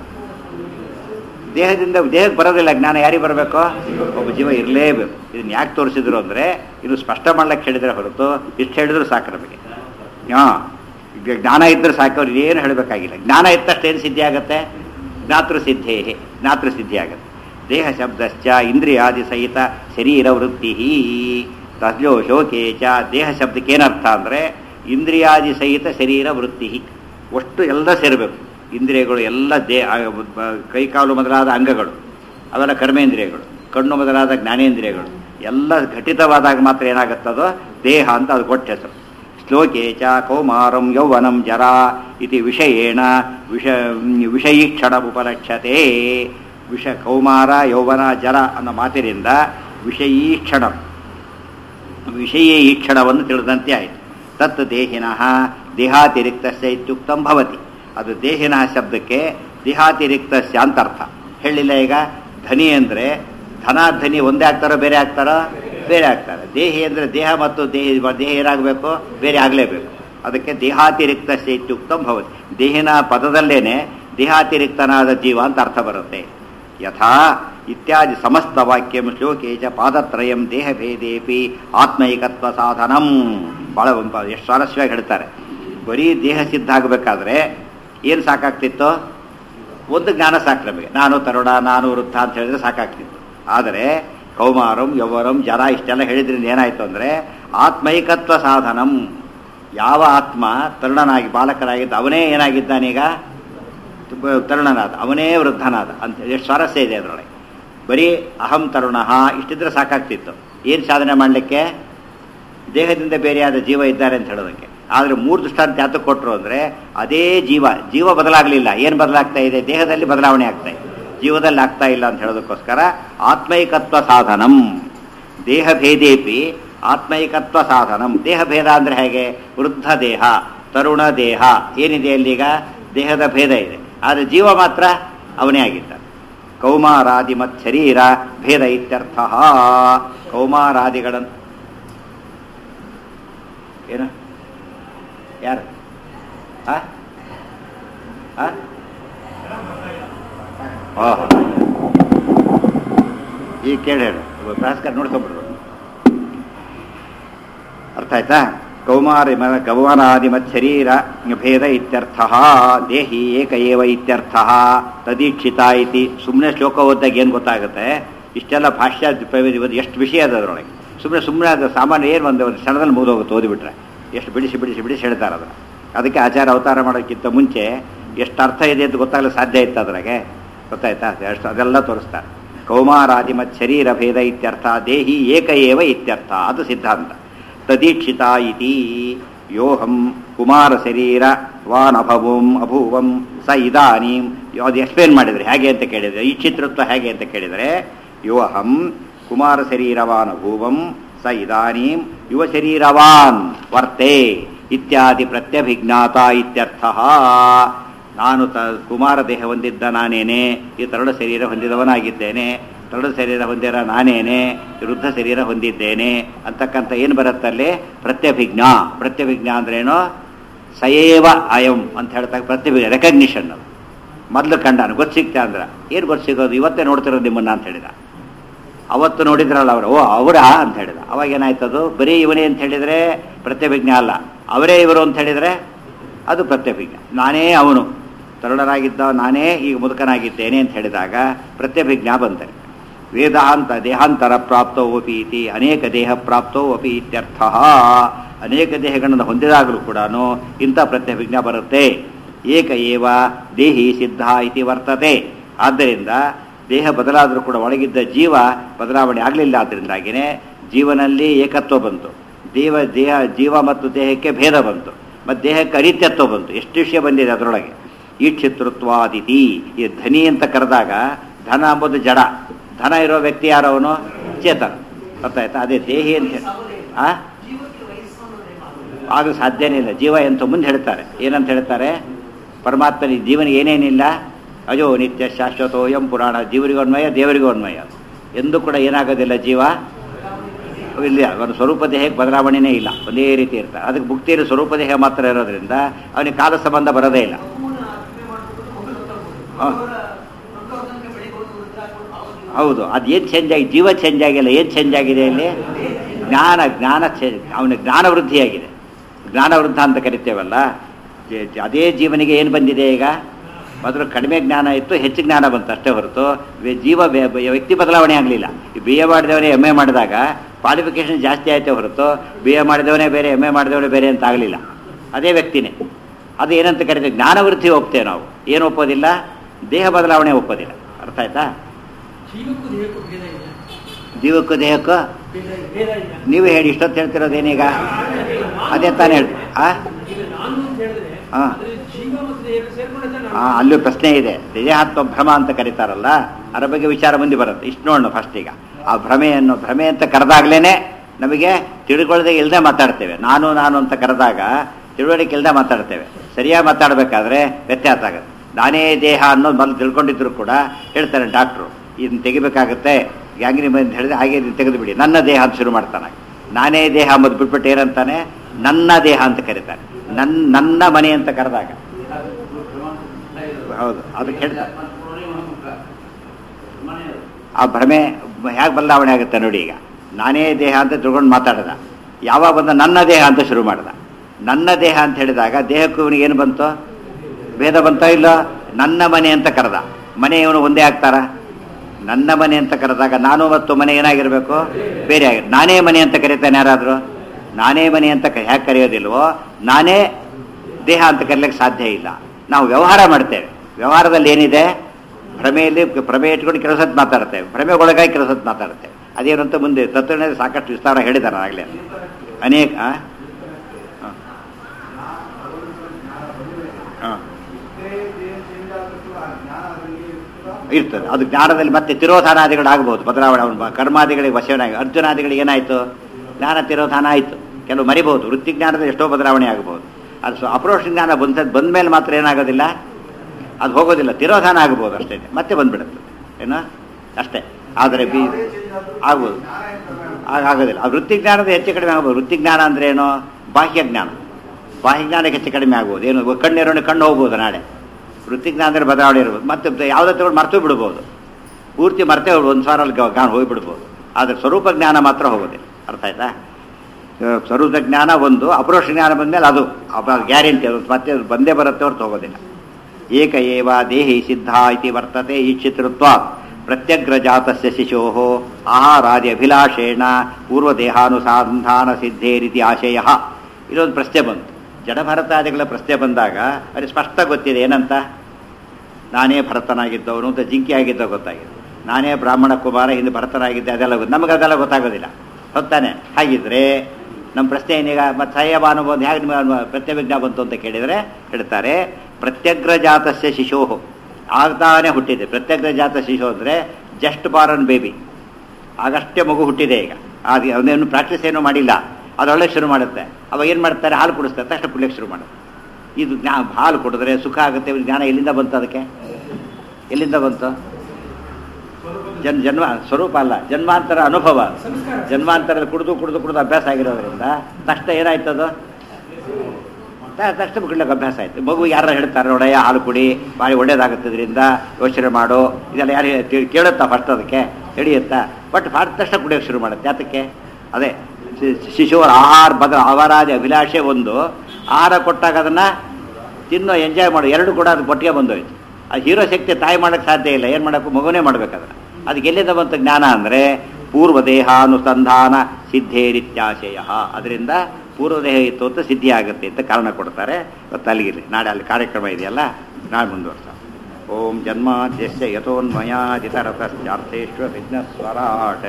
ದೇಹದಿಂದ ದೇಹಕ್ಕೆ ಬರೋದಿಲ್ಲ ಜ್ಞಾನ. ಯಾರಿಗೆ ಬರಬೇಕು? ಒಬ್ಬ ಜೀವ ಇರಲೇಬೇಕು. ಇದನ್ನು ಯಾಕೆ ತೋರಿಸಿದ್ರು ಅಂದರೆ ಇದು ಸ್ಪಷ್ಟ ಮಾಡ್ಲಿಕ್ಕೆ ಹೇಳಿದರೆ ಹೊರತು ಇಷ್ಟು ಹೇಳಿದ್ರು ಸಾಕು ನಮಗೆ. ಹಾಂ, ಜ್ಞಾನ ಇದ್ದರೆ ಸಾಕು, ಅವ್ರು ಏನು ಹೇಳಬೇಕಾಗಿಲ್ಲ. ಜ್ಞಾನ ಇತ್ತಷ್ಟು ಏನು ಸಿದ್ಧಿ ಆಗುತ್ತೆ? ಜ್ಞಾತೃಸಿದ್ಧೇ, ಜ್ಞಾತೃಸಿದ್ಧಿ ಆಗುತ್ತೆ. ದೇಹ ಶಬ್ದಶ್ಚ ಇಂದ್ರಿಯಾದಿ ಸಹಿತ ಶರೀರ ವೃತ್ತಿ ತಜ್ಜೋ ಶೋಕೆ ಚ. ದೇಹ ಶಬ್ದಕ್ಕೆ ಏನರ್ಥ ಅಂದರೆ ಇಂದ್ರಿಯಾದಿ ಸಹಿತ ಶರೀರ ವೃತ್ತಿ. ಅಷ್ಟು ಎಲ್ಲ ಸೇರಬೇಕು. ಇಂದ್ರಿಯಗಳು ಎಲ್ಲ ದೇ ಕೈಕಾಲು ಮೊದಲಾದ ಅಂಗಗಳು ಅವೆಲ್ಲ ಕರ್ಮೇಂದ್ರಿಯಗಳು, ಕಣ್ಣು ಮೊದಲಾದ ಜ್ಞಾನೇಂದ್ರಿಯಗಳು ಎಲ್ಲ ಘಟಿತವಾದಾಗ ಮಾತ್ರ ಏನಾಗುತ್ತದೋ ದೇಹ ಅಂತ ಅದು ಕೊಟ್ಟ ಹೆಸರು. ಶ್ಲೋಕೆ ಚ ಕೌಮಾರಂ ಯೌವನಂ ಜರಾ ಇತಿ ವಿಷಯೇಣ ವಿಷ ವಿಷಯೀಕ್ಷಣ ಉಪಲಕ್ಷ್ಯತೆ. ವಿಷ ಕೌಮಾರ ಯೌವನ ಜರ ಅನ್ನೋ ಮಾತಿನಿಂದ ವಿಷಯೀಕ್ಷಣ ವಿಷಯೇ ಈಕ್ಷಣವನ್ನು ತಿಳಿದಂತೆ ಆಯಿತು. ತತ್ ದೇಹಿನಃ ದೇಹಾತಿರಿಕ್ತಸ್ಯ ಇತ್ಯುಕ್ತಂ ಭವತಿ. ಅದು ದೇಹಿನಃ ಶಬ್ದಕ್ಕೆ ದೇಹಾತಿರಿಕ್ತಸ್ಯ ಅಂತ ಅರ್ಥ. ಹೇಳಿಲ್ಲ ಈಗ ಧನಿ ಅಂದರೆ ಧನ ಧನಿ ಒಂದೇ ಆಗ್ತಾರೋ ಬೇರೆ ಆಗ್ತಾರೋ? ಬೇರೆ ಆಗ್ತಾರೆ. ದೇಹಿ ಅಂದರೆ ದೇಹ ಮತ್ತು ದೇಹ ದೇಹ ಏನಾಗಬೇಕು? ಬೇರೆ ಆಗಲೇಬೇಕು. ಅದಕ್ಕೆ ದೇಹಾತಿರಿಕ್ತಸ್ಯ ಇತ್ಯುಕ್ತಂ ಭವತಿ. ದೇಹಿನ ಪದದಲ್ಲೇನೆ ದೇಹಾತಿರಿಕ್ತನಾದ ಜೀವ ಅಂತ ಅರ್ಥ ಬರುತ್ತೆ. ಯಥಾ ಇತ್ಯಾದಿ ಸಮಸ್ತ ವಾಕ್ಯಂ ಶ್ಲೋಕೆ ಚ ಪಾದತ್ರಯಂ ದೇಹಭೇದೇಪಿ ಆತ್ಮೈಕತ್ವ ಸಾಧನಂ. ಭಾಳ ಎಷ್ಟು ಸ್ವಾರಸ್ಯವಾಗಿ ಹೇಳ್ತಾರೆ. ಬರೀ ದೇಹ ಸಿದ್ಧ ಆಗಬೇಕಾದ್ರೆ ಏನು ಸಾಕಾಗ್ತಿತ್ತು? ಒಂದು ಜ್ಞಾನ ಸಾಕು ನಮಗೆ. ನಾನು ತರುಣ, ನಾನು ವೃದ್ಧ ಅಂತ ಹೇಳಿದ್ರೆ ಸಾಕಾಗ್ತಿತ್ತು. ಆದರೆ ಕೌಮಾರಂ ಯೌವನಂ ಜರ ಇಷ್ಟೆಲ್ಲ ಹೇಳಿದ್ರಿಂದ ಏನಾಯಿತು ಅಂದರೆ ಆತ್ಮೈಕತ್ವ ಸಾಧನಂ. ಯಾವ ಆತ್ಮ ತರುಣನಾಗಿ ಬಾಲಕನಾಗಿದ್ದ ಅವನೇ ಏನಾಗಿದ್ದಾನೀಗ ತರುಣನಾದ, ಅವನೇ ವೃದ್ಧನಾದ ಅಂತ ಎಷ್ಟು ಸ್ವಾರಸ್ಯ ಇದೆ ಅದರೊಳಗೆ. ಬರೀ ಅಹಂ ತರುಣ ಇಷ್ಟಿದ್ರೆ ಸಾಕಾಗ್ತಿತ್ತು. ಏನು ಸಾಧನೆ ಮಾಡಲಿಕ್ಕೆ? ದೇಹದಿಂದ ಬೇರೆಯಾದ ಜೀವ ಇದ್ದಾರೆ ಅಂತ ಹೇಳೋದಕ್ಕೆ. ಆದರೆ ಮೂರು ದೃಷ್ಟಾಂತ ಯಾತಕ್ಕೆ ಕೊಟ್ಟರು ಅಂದರೆ ಅದೇ ಜೀವ ಜೀವ ಬದಲಾಗಲಿಲ್ಲ. ಏನು ಬದಲಾಗ್ತಾ ಇದೆ? ದೇಹದಲ್ಲಿ ಬದಲಾವಣೆ ಆಗ್ತಾ ಇದೆ, ಜೀವದಲ್ಲಿ ಆಗ್ತಾ ಇಲ್ಲ ಅಂತ ಹೇಳೋದಕ್ಕೋಸ್ಕರ ಆತ್ಮೈಕತ್ವ ಸಾಧನಂ. ದೇಹ ಭೇದೇಪಿ ಆತ್ಮೈಕತ್ವ ಸಾಧನಂ. ದೇಹ ಭೇದ ಅಂದರೆ ಹೇಗೆ? ವೃದ್ಧ ದೇಹ, ತರುಣ ದೇಹ ಏನಿದೆ ಅಲ್ಲೀಗ ದೇಹದ ಭೇದ ಇದೆ, ಆದರೆ ಜೀವ ಮಾತ್ರ ಅವನೇ ಆಗಿದ್ದಾನೆ. ಕೌಮಾರಾದಿ ಮತ್ ಶರೀರ ಭೇದ ಇತ್ಯರ್ಥ. ಕೌಮಾರಾದಿಗಳನ್ನು ಏನು ಯಾರು ಓಹೋ ಈಗ ಕೇಳಿ ಹೇಳು, ಭಾಸ್ಕರ್ ನೋಡ್ಕೊಂಡ್ಬಿಡ್ರು. ಅರ್ಥ ಆಯ್ತಾ? ಕೌಮಾರ ಕೌಮಾರಾದಿ ಮತ್ ಶರೀರ ಭೇದ ಇತ್ಯರ್ಥ. ದೇಹಿ ಏಕ ಏವ ಇತ್ಯರ್ಥ. ತದೀಕ್ಷಿತ ಇತಿ. ಸುಮ್ಮನೆ ಶ್ಲೋಕ ಓದಿದಾಗ ಏನು ಗೊತ್ತಾಗುತ್ತೆ? ಇಷ್ಟೆಲ್ಲ ಭಾಷ್ಯ ಇವತ್ತು ಎಷ್ಟು ವಿಷಯ ಅದ ಅದರೊಳಗೆ. ಸುಮ್ಮನೆ ಸುಮ್ಮನೆ ಅದು ಸಾಮಾನ್ಯ ಏನು ಒಂದು ಒಂದು ಕ್ಷಣದಲ್ಲಿ ಮುಗಿದೋಗುತ್ತೆ ಓದಿಬಿಟ್ರೆ. ಎಷ್ಟು ಬಿಡಿಸಿ ಬಿಡಿಸಿ ಬಿಡಿಸಿ ಹೇಳ್ತಾರೆ ಅದನ್ನು. ಅದಕ್ಕೆ ಆಚಾರ ಅವತಾರ ಮಾಡೋಕ್ಕಿಂತ ಮುಂಚೆ ಎಷ್ಟು ಅರ್ಥ ಇದೆ ಅಂತ ಗೊತ್ತಾಗಲು ಸಾಧ್ಯ ಇತ್ತು ಅದ್ರಾಗೆ. ಗೊತ್ತಾಯ್ತಾ? ಎಷ್ಟು ಅದೆಲ್ಲ ತೋರಿಸ್ತಾರೆ. ಕೌಮಾರಾದಿ ಮತ್ ಶರೀರ ಭೇದ ಇತ್ಯರ್ಥ. ದೇಹಿ ಏಕ ಏವ ಇತ್ಯರ್ಥ. ಅದು ಸಿದ್ಧಾಂತ. ತದೀಕ್ಷಿತ ಇತಿ. ಯೋಹಂ ಕುಮಾರ ಶರೀರ ವಾನ್ ಅಭವಂ ಅಭೂವಂ ಸ ಇದಾನೀಂ. ಅದು ಎಕ್ಸ್ಪ್ಲೇನ್ ಮಾಡಿದರೆ ಹೇಗೆ ಅಂತ ಕೇಳಿದರೆ, ಈ ಚಿತ್ರತ್ವ ಹೇಗೆ ಅಂತ ಕೇಳಿದರೆ, ಯೋಹಂ ಕುಮಾರ ಶರೀರವಾನ್ ಅಭೂವಂ ಸ ಇದಾನೀಂ ಯುವ ಶರೀರವಾನ್ ವರ್ತೆ ಇತ್ಯಾದಿ ಪ್ರತ್ಯಭಿಜ್ಞಾತ ಇತ್ಯರ್ಥ. ನಾನು ತ ಕುಮಾರ ದೇಹ ಹೊಂದಿದ್ದ ನಾನೇನೆ, ಈ ತರುಣ ಶರೀರ ಹೊಂದಿದವನಾಗಿದ್ದೇನೆ, ತರುಣ ಶರೀರ ಹೊಂದಿರ ನಾನೇನೆ, ವೃದ್ಧ ಶರೀರ ಹೊಂದಿದ್ದೇನೆ ಅಂತಕ್ಕಂಥ ಏನು ಬರುತ್ತಲ್ಲಿ? ಪ್ರತ್ಯಭಿಜ್ಞಾ. ಪ್ರತ್ಯಭಿಜ್ಞಾ ಅಂದ್ರೇನು? ಸಯೇವ ಅಯಂ ಅಂತ ಹೇಳ್ತಾ ಪ್ರತ್ಯಭಿಜ್ಞಾ ರೆಕಗ್ನಿಷನ್. ಅದು ಮೊದಲು ಕಂಡಾನು ಗೊತ್ತು ಸಿಗ್ತಾ ಅಂದ್ರೆ ಏನು ಗೊತ್ತು ಸಿಗೋದು? ಇವತ್ತೇ ನೋಡ್ತಿರೋದು ನಿಮ್ಮನ್ನ ಅಂತ ಹೇಳಿದ. ಅವತ್ತು ನೋಡಿದ್ರಲ್ಲ ಅವರು, ಓ ಅವರಾ ಅಂತ ಹೇಳಿದ. ಅವಾಗ ಏನಾಯ್ತದು? ಬರೀ ಇವನೇ ಅಂತ ಹೇಳಿದರೆ ಪ್ರತ್ಯಭಿಜ್ಞಾ ಅಲ್ಲ, ಅವರೇ ಇವರು ಅಂತ ಹೇಳಿದರೆ ಅದು ಪ್ರತ್ಯಭಿಜ್ಞ. ನಾನೇ ಅವನು, ತರುಣನಾಗಿದ್ದ ನಾನೇ ಈಗ ಮುದುಕನಾಗಿದ್ದೇನೆ ಅಂತ ಹೇಳಿದಾಗ ಪ್ರತ್ಯಭಿಜ್ಞಾ ಬಂದರೆ. ವೇದಾಂತ ದೇಹಾಂತರ ಪ್ರಾಪ್ತವೋಪಿ ಇತಿ ಅನೇಕ ದೇಹ ಪ್ರಾಪ್ತವೋಪಿ ಇತ್ಯರ್ಥ. ಅನೇಕ ದೇಹಗಳನ್ನು ಹೊಂದಿದಾಗಲೂ ಕೂಡ ಇಂಥ ಪ್ರತ್ಯಭಿಜ್ಞಾ ಬರುತ್ತೆ. ಏಕ ಏವ ದೇಹಿ ಸಿದ್ಧ ಇತಿ ವರ್ತತೆ. ಆದ್ದರಿಂದ ದೇಹ ಬದಲಾದರೂ ಕೂಡ ಒಳಗಿದ್ದ ಜೀವ ಬದಲಾವಣೆ ಆಗಲಿಲ್ಲ. ಆದ್ದರಿಂದಾಗಿಯೇ ಜೀವನಲ್ಲಿ ಏಕತ್ವ ಬಂತು, ದೇವ ದೇಹ ಜೀವ ಮತ್ತು ದೇಹಕ್ಕೆ ಭೇದ ಬಂತು, ಮತ್ತು ದೇಹಕ್ಕೆ ಅನಿತ್ಯತ್ವ ಬಂತು. ಎಷ್ಟು ವಿಷಯ ಬಂದಿದೆ ಅದರೊಳಗೆ. ಈಕ್ಷಿತೃತ್ವಾದಿತಿ, ಈ ಧನಿ ಅಂತ ಕರೆದಾಗ ಧನ ಅಂಬುದು ಜಡ, ಧನ ಇರೋ ವ್ಯಕ್ತಿ ಯಾರವನು ಚೇತನ. ಗೊತ್ತಾಯ್ತಾ? ಅದೇ ದೇಹಿ ಅಂತ ಹೇಳಿ ಆ ಆಗ ಸಾಧ್ಯನೇ ಇಲ್ಲ. ಜೀವ ಎಂತ ಮುಂದೆ ಹೇಳ್ತಾರೆ, ಏನಂತ ಹೇಳ್ತಾರೆ? ಪರಮಾತ್ಮನಿಗೆ ಜೀವನಿಗೆ ಏನೇನಿಲ್ಲ, ಅಜೋ ನಿತ್ಯ ಶಾಶ್ವತೋಯಂ ಪುರಾಣ. ಜೀವರಿಗೂ ಅನ್ವಯ, ದೇವರಿಗೂ ಅನ್ವಯ. ಎಂದೂ ಕೂಡ ಏನಾಗೋದಿಲ್ಲ ಜೀವ ಇಲ್ಲ, ಅವನ ಸ್ವರೂಪ ದೇಹಕ್ಕೆ ಬದಲಾವಣೆಯೇ ಇಲ್ಲ, ಒಂದೇ ರೀತಿ ಇರ್ತಾರೆ. ಅದಕ್ಕೆ ಮುಕ್ತಿಯಲ್ಲಿ ಸ್ವರೂಪ ದೇಹ ಮಾತ್ರ ಇರೋದ್ರಿಂದ ಅವನಿಗೆ ಕಾಲ ಸಂಬಂಧ ಬರೋದೇ ಇಲ್ಲ. ಹೌದು, ಅದು ಏನು ಚೇಂಜ್ ಆಗಿ, ಜೀವ ಚೇಂಜ್ ಆಗಿಲ್ಲ. ಏನು ಚೇಂಜ್ ಆಗಿದೆ ಇಲ್ಲಿ? ಜ್ಞಾನ ಜ್ಞಾನ ಚೇಂಜ್, ಅವನಿಗೆ ಜ್ಞಾನ ವೃದ್ಧಿಯಾಗಿದೆ. ಜ್ಞಾನ ವೃದ್ಧ ಅಂತ ಕರಿತೇವಲ್ಲ, ಅದೇ ಜೀವನಿಗೆ ಏನು ಬಂದಿದೆ ಈಗ? ಮೊದಲು ಕಡಿಮೆ ಜ್ಞಾನ ಇತ್ತು, ಹೆಚ್ಚು ಜ್ಞಾನ ಬಂತು ಅಷ್ಟೇ ಹೊರತು ಜೀವ ವ್ಯಕ್ತಿ ಬದಲಾವಣೆ ಆಗಲಿಲ್ಲ. ಬಿ ಎ ಮಾಡಿದವನೇ ಎಮ್ ಎ ಮಾಡಿದಾಗ ಕ್ವಾಲಿಫಿಕೇಷನ್ ಜಾಸ್ತಿ ಆಯಿತೇ ಹೊರತು ಬಿ ಎ ಮಾಡಿದವನೇ ಬೇರೆ, ಎಮ್ ಎ ಮಾಡಿದವನೇ ಬೇರೆ ಅಂತ ಆಗಲಿಲ್ಲ. ಅದೇ ವ್ಯಕ್ತಿನೇ. ಅದು ಏನಂತ ಕರಿತೀವಿ? ಜ್ಞಾನವೃದ್ಧಿ ಒಪ್ತೇವೆ ನಾವು. ಏನು ಒಪ್ಪೋದಿಲ್ಲ? ದೇಹ ಬದಲಾವಣೆ ಒಪ್ಪೋದಿಲ್ಲ. ಅರ್ಥ ಆಯ್ತಾ? ಜೀವಕ್ಕೂ ದೇಹಕ್ಕೂ ನೀವು ಹೇಳಿ, ಇಷ್ಟೊತ್ತು ಹೇಳ್ತಿರೋದೇನೀಗ? ಅದೇ ತಾನೇ ಹೇಳಿ. ಹಾಂ ಹಾಂ ಹಾಂ ಅಲ್ಲೂ ಪ್ರಶ್ನೆ ಇದೆ. ದೇಹಾತ್ಮ ಭ್ರಮ ಅಂತ ಕರೀತಾರಲ್ಲ, ಅದರ ಬಗ್ಗೆ ವಿಚಾರ ಮುಂದೆ ಬರುತ್ತೆ. ಇಷ್ಟು ನೋಡೋಣ ಫಸ್ಟ್. ಈಗ ಆ ಭ್ರಮೆಯನ್ನು ಭ್ರಮೆ ಅಂತ ಕರೆದಾಗ್ಲೇ ನಮಗೆ ತಿಳ್ಕೊಳ್ಳದೆ ಇಲ್ಲದೆ ಮಾತಾಡ್ತೇವೆ. ನಾನು ನಾನು ಅಂತ ಕರೆದಾಗ ತಿಳುವಳಿಕೆ ಇಲ್ಲದೆ ಮಾತಾಡ್ತೇವೆ. ಸರಿಯಾಗಿ ಮಾತಾಡಬೇಕಾದ್ರೆ ವ್ಯತ್ಯಾಸ ಆಗುತ್ತೆ. ನಾನೇ ದೇಹ ಅನ್ನೋದು ಮೊದಲು ತಿಳ್ಕೊಂಡಿದ್ರು ಕೂಡ ಹೇಳ್ತಾರೆ ಡಾಕ್ಟ್ರು, ಇದನ್ನು ತೆಗಿಬೇಕಾಗುತ್ತೆ ಗ್ಯಾಂಗ್ರೀನ್ ಅಂತ ಹೇಳಿದ್ರೆ ಹಾಗೆ ತೆಗೆದು ಬಿಡಿ, ನನ್ನ ದೇಹ ಅಂತ ಶುರು ಮಾಡ್ತಾನೆ. ನಾನೇ ದೇಹ ಅಂಬುದು ಬಿಟ್ಬಿಟ್ಟು ಏನಂತಾನೆ? ನನ್ನ ದೇಹ ಅಂತ ಕರೀತಾನೆ. ನನ್ನ ನನ್ನ ಮನೆ ಅಂತ ಕರೆದಾಗ ಹೌದು, ಅದಕ್ಕೆ ಹೇಳ್ತಾರೆ ಆ ಭ್ರಮೆ ಹೇಗೆ ಬದಲಾವಣೆ ಆಗುತ್ತೆ ನೋಡಿ. ಈಗ ನಾನೇ ದೇಹ ಅಂತ ತಿಳ್ಕೊಂಡು ಮಾತಾಡ್ದ, ಯಾವಾಗ ಬಂದ ನನ್ನ ದೇಹ ಅಂತ ಶುರು ಮಾಡ್ದ. ನನ್ನ ದೇಹ ಅಂತ ಹೇಳಿದಾಗ ದೇಹಕ್ಕೂ ಇವನಿಗೆ ಏನು ಬಂತು? ಭೇದ ಬಂತೋ ಇಲ್ಲ? ನನ್ನ ಮನೆ ಅಂತ ಕರೆದ, ಮನೆ ಇವನು ಒಂದೇ ಆಗ್ತಾರ? ನನ್ನ ಮನೆ ಅಂತ ಕರೆದಾಗ ನಾನು ಮತ್ತು ಮನೆ ಏನಾಗಿರ್ಬೇಕು? ಬೇರೆ ಆಗಿ. ನಾನೇ ಮನೆ ಅಂತ ಕರೀತಾನೆ ಯಾರಾದರೂ? ನಾನೇ ಮನೆ ಅಂತ ಹೇಗೆ ಕರೆಯೋದಿಲ್ವೋ ನಾನೇ ದೇಹ ಅಂತ ಕರೀಲಿಕ್ಕೆ ಸಾಧ್ಯ ಇಲ್ಲ. ನಾವು ವ್ಯವಹಾರ ಮಾಡ್ತೇವೆ. ವ್ಯವಹಾರದಲ್ಲಿ ಏನಿದೆ? ಭ್ರಮೆಯಲ್ಲಿ ಭ್ರಮೆ ಇಟ್ಕೊಂಡು ಕೆಲಸ ಮಾತಾಡ್ತೇವೆ, ಭ್ರಮೆಗೊಳಗಾಗಿ ಕೆಲಸ ಮಾತಾಡ್ತೇವೆ. ಅದೇನಂತ ಮುಂದೆ ತತ್ವಜ್ಞಾನ ಸಾಕಷ್ಟು ವಿಸ್ತಾರ ಹೇಳಿದ್ದಾರೆ ಆಗಲೇ ಅನೇಕ. ಹಾಂ ಇರ್ತದೆ ಅದು ಜ್ಞಾನದಲ್ಲಿ. ಮತ್ತೆ ತಿರೋಧಾನಾದಿಗಳು ಆಗ್ಬೋದು, ಬದಲಾವಣೆ. ಅವನು ಕರ್ಮಾದಿಗಳಿಗೆ ವಶವನಾಗಿ. ಅರ್ಜುನಾದಿಗಳಿಗೆ ಏನಾಯಿತು? ಜ್ಞಾನ ತಿರೋಧಾನ ಆಯಿತು. ಕೆಲವು ಮರಿಬಹುದು. ವೃತ್ತಿ ಜ್ಞಾನದಲ್ಲಿ ಎಷ್ಟೋ ಬದಲಾವಣೆ ಆಗ್ಬೋದು. ಅದು ಸೊ ಅಪರೋಕ್ಷ ಜ್ಞಾನ ಬಂದ ಬಂದ ಮೇಲೆ ಮಾತ್ರ ಏನಾಗೋದಿಲ್ಲ, ಅದು ಹೋಗೋದಿಲ್ಲ, ತಿರೋಧಾನ ಆಗ್ಬೋದು ಅಷ್ಟೇ, ಮತ್ತೆ ಬಂದ್ಬಿಡುತ್ತೆ ಏನೋ ಅಷ್ಟೇ. ಆದರೆ ಬಿ ಆಗ್ಬೋದು, ಆಗೋದಿಲ್ಲ. ಆ ವೃತ್ತಿ ಜ್ಞಾನದ ಹೆಚ್ಚು ಕಡಿಮೆ ಆಗ್ಬೋದು. ವೃತ್ತಿ ಜ್ಞಾನ ಅಂದರೆ ಏನು? ಬಾಹ್ಯ ಜ್ಞಾನ. ಬಾಹ್ಯ ಜ್ಞಾನಕ್ಕೆ ಹೆಚ್ಚು ಕಡಿಮೆ ಆಗ್ಬೋದು. ಏನು ಕಣ್ಣಿರೋಣ ಕಣ್ಣು ಹೋಗ್ಬೋದು ನಾಳೆ. ವೃತ್ತಿ ಜ್ಞಾನದಲ್ಲಿ ಬದಲಾವಣೆ ಇರ್ಬೋದು. ಮತ್ತೆ ಯಾವುದೇ ತಗೊಂಡು ಮರ್ತೂ ಬಿಡ್ಬೋದು, ಪೂರ್ತಿ ಮರ್ತೇ ಹೋಗ್ಬೋದು, ಒಂದು ಸಾರಲ್ಲಿ ಜ್ಞಾನ ಹೋಗಿಬಿಡ್ಬೋದು. ಆದರೆ ಸ್ವರೂಪ ಜ್ಞಾನ ಮಾತ್ರ ಹೋಗೋದಿಲ್ಲ. ಅರ್ಥ ಆಯ್ತಾ? ಸ್ವರೂಪ ಜ್ಞಾನ ಒಂದು, ಅಪರೋಕ್ಷ ಜ್ಞಾನ ಬಂದಮೇಲೆ ಅದು ಗ್ಯಾರಂಟಿ, ಅದು ಮತ್ತೆ ಬಂದೇ ಬರುತ್ತೆ ಹೊರತು ಹೋಗೋದಿಲ್ಲ. ಏಕ ಏವ ದೇಹಿ ಸಿದ್ಧ ಇತಿ ವರ್ತತೆ ಈಕ್ಷಿತೃತ್ವ ಪ್ರತ್ಯಗ್ರಜಾತಸ್ಯ ಶಿಶೋ ಆಹಾರಾದಿ ಅಭಿಲಾಷೇಣ ಪೂರ್ವದೇಹಾನುಸಂಧಾನ ಸಿದ್ಧೇರಿತಿ ಆಶಯ. ಇದೊಂದು ಪ್ರಶ್ನೆ ಬಂತು. ಜಡಭರತಾದಿಗಳ ಪ್ರಶ್ನೆ ಬಂದಾಗ ಅಲ್ಲಿ ಸ್ಪಷ್ಟ ಗೊತ್ತಿದೆ ಏನಂತ? ನಾನೇ ಭರತನಾಗಿದ್ದವನು ಅಂತ ಜಿಂಕಿ ಆಗಿದ್ದ ಗೊತ್ತಾಗಿದೆ. ನಾನೇ ಬ್ರಾಹ್ಮಣ ಕುಮಾರ ಹಿಂದೆ ಭರತನಾಗಿದ್ದೆ ಅದೆಲ್ಲ ಗೊತ್ತು. ನಮಗೆ ಅದೆಲ್ಲ ಗೊತ್ತಾಗೋದಿಲ್ಲ, ಹೊತ್ತಾನೆ. ಹಾಗಿದ್ರೆ ನಮ್ಮ ಪ್ರಶ್ನೆ ಏನೀಗ? ಮತ್ತು ಸಹ್ಯವ ಅನುಭವ ಹೇಗೆ ನಿಮ್ಮ ಪ್ರತ್ಯಭಿಜ್ಞಾ ಬಂತು ಅಂತ ಕೇಳಿದರೆ ಹೇಳ್ತಾರೆ, ಪ್ರತ್ಯಗ್ರಜಾತಸ್ಯ ಶಿಶೋ, ಆಗ್ತಾನೆ ಹುಟ್ಟಿದೆ. ಪ್ರತ್ಯಗ್ರಜಾತ ಶಿಶು ಅಂದರೆ ಜಸ್ಟ್ ಬಾರನ್ ಬೇಬಿ, ಆಗಷ್ಟೇ ಮಗು ಹುಟ್ಟಿದೆ. ಈಗ ಅದು ಅವನೇನು ಪ್ರಾಕ್ಟೀಸ್ ಏನೂ ಮಾಡಿಲ್ಲ, ಅದರೊಳಗೆ ಶುರು ಮಾಡುತ್ತೆ. ಅವಾಗ ಏನು ಮಾಡ್ತಾರೆ? ಹಾಲು ಕುಡಿಸ್ತಾರೆ, ತಕ್ಷಣ ಕುಡಿಯೋಕ್ಕೆ ಶುರು ಮಾಡುತ್ತೆ. ಇದು ಜ್ಞಾ ಹಾಲು ಕುಡಿದ್ರೆ ಸುಖ ಆಗುತ್ತೆ. ಜ್ಞಾನ ಎಲ್ಲಿಂದ ಬಂತು? ಅದಕ್ಕೆ ಎಲ್ಲಿಂದ ಬಂತು? ಜನ್ ಜನ್ಮ ಸ್ವರೂಪ ಅಲ್ಲ, ಜನ್ಮಾಂತರ ಅನುಭವ. ಜನ್ಮಾಂತರದಲ್ಲಿ ಕುಡಿದು ಕುಡಿದು ಕುಡಿದು ಅಭ್ಯಾಸ ಆಗಿರೋದ್ರಿಂದ ತಕ್ಷಣ ಏನಾಯ್ತದು? ತಕ್ಷಣ ಕುಡಿಲಿಕ್ಕೆ ಅಭ್ಯಾಸ ಆಯಿತು. ಮಗು ಯಾರು ಹೇಳ್ತಾರೆ ನೋಡಯ್ಯ ಹಾಲು ಕುಡಿ, ಭಾರಿ ಒಳ್ಳೇದಾಗುತ್ತದ್ರಿಂದ ಯೋಚನೆ ಮಾಡು, ಇದೆಲ್ಲ ಯಾರು ಕೇಳುತ್ತಾ? ಫಸ್ಟ್ ಅದಕ್ಕೆ ಹಿಡಿಯುತ್ತಾ? ಬಟ್ ಫಾಡ್ ತಕ್ಷಣ ಕುಡಿಯೋಕ್ಕೆ ಶುರು ಮಾಡುತ್ತೆ. ಅದಕ್ಕೆ ಅದೇ ಶಿಶುವರ ಆಹಾರ ಬದಲು ಅವರಾದ ಅಭಿಲಾಷೆ ಒಂದು, ಆಹಾರ ಕೊಟ್ಟಾಗ ಅದನ್ನು ತಿನ್ನೋ ಎಂಜಾಯ್ ಮಾಡೋ ಎರಡು ಕೂಡ ಅದು ಒಟ್ಟಿಗೆ ಬಂದೋಯ್ತು. ಆ ಹೀರೋ ಶಕ್ತಿ ತಾಯಿ ಮಾಡೋಕ್ಕೆ ಸಾಧ್ಯ ಇಲ್ಲ, ಏನು ಮಾಡೋಕ್ಕೂ ಮಗುನೇ ಮಾಡ್ಬೇಕಾದ್ರೆ. ಅದಕ್ಕೆ ಎಲ್ಲಿಂದ ಬಂತ ಜ್ಞಾನ ಅಂದರೆ ಪೂರ್ವದೇಹಾನುಸಂಧಾನ ಸಿದ್ಧೇರಿತ್ಯಾಶಯ. ಅದರಿಂದ ಪೂರ್ವದೇಹ ಇತ್ತು ಅಂತ ಸಿದ್ಧಿ ಆಗುತ್ತೆ ಅಂತ ಕಾರಣ ಕೊಡ್ತಾರೆ. ಇವತ್ತು ಅಲ್ಲಿಗಿರಲಿ, ನಾಳೆ ಅಲ್ಲಿ ಕಾರ್ಯಕ್ರಮ ಇದೆಯಲ್ಲ, ನಾಳೆ ಮುಂದುವರ್ಸ. ಓಂ ಜನ್ಮಾದ್ಯಸ್ಯ ಯತೋನ್ಮಯಾದಿತರತಶ್ಚಾರ್ಥೇಶ್ವ ವಿಘ್ನಸ್ವರಾಟ್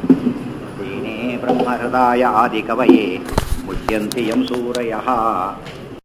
ದೀನೇ ಬ್ರಹ್ಮಹೃದಾಯ ಆದಿಕವಯೇ ಮುಚ್ಯಂತಿ ಯಂ ಸೂರಯಃ.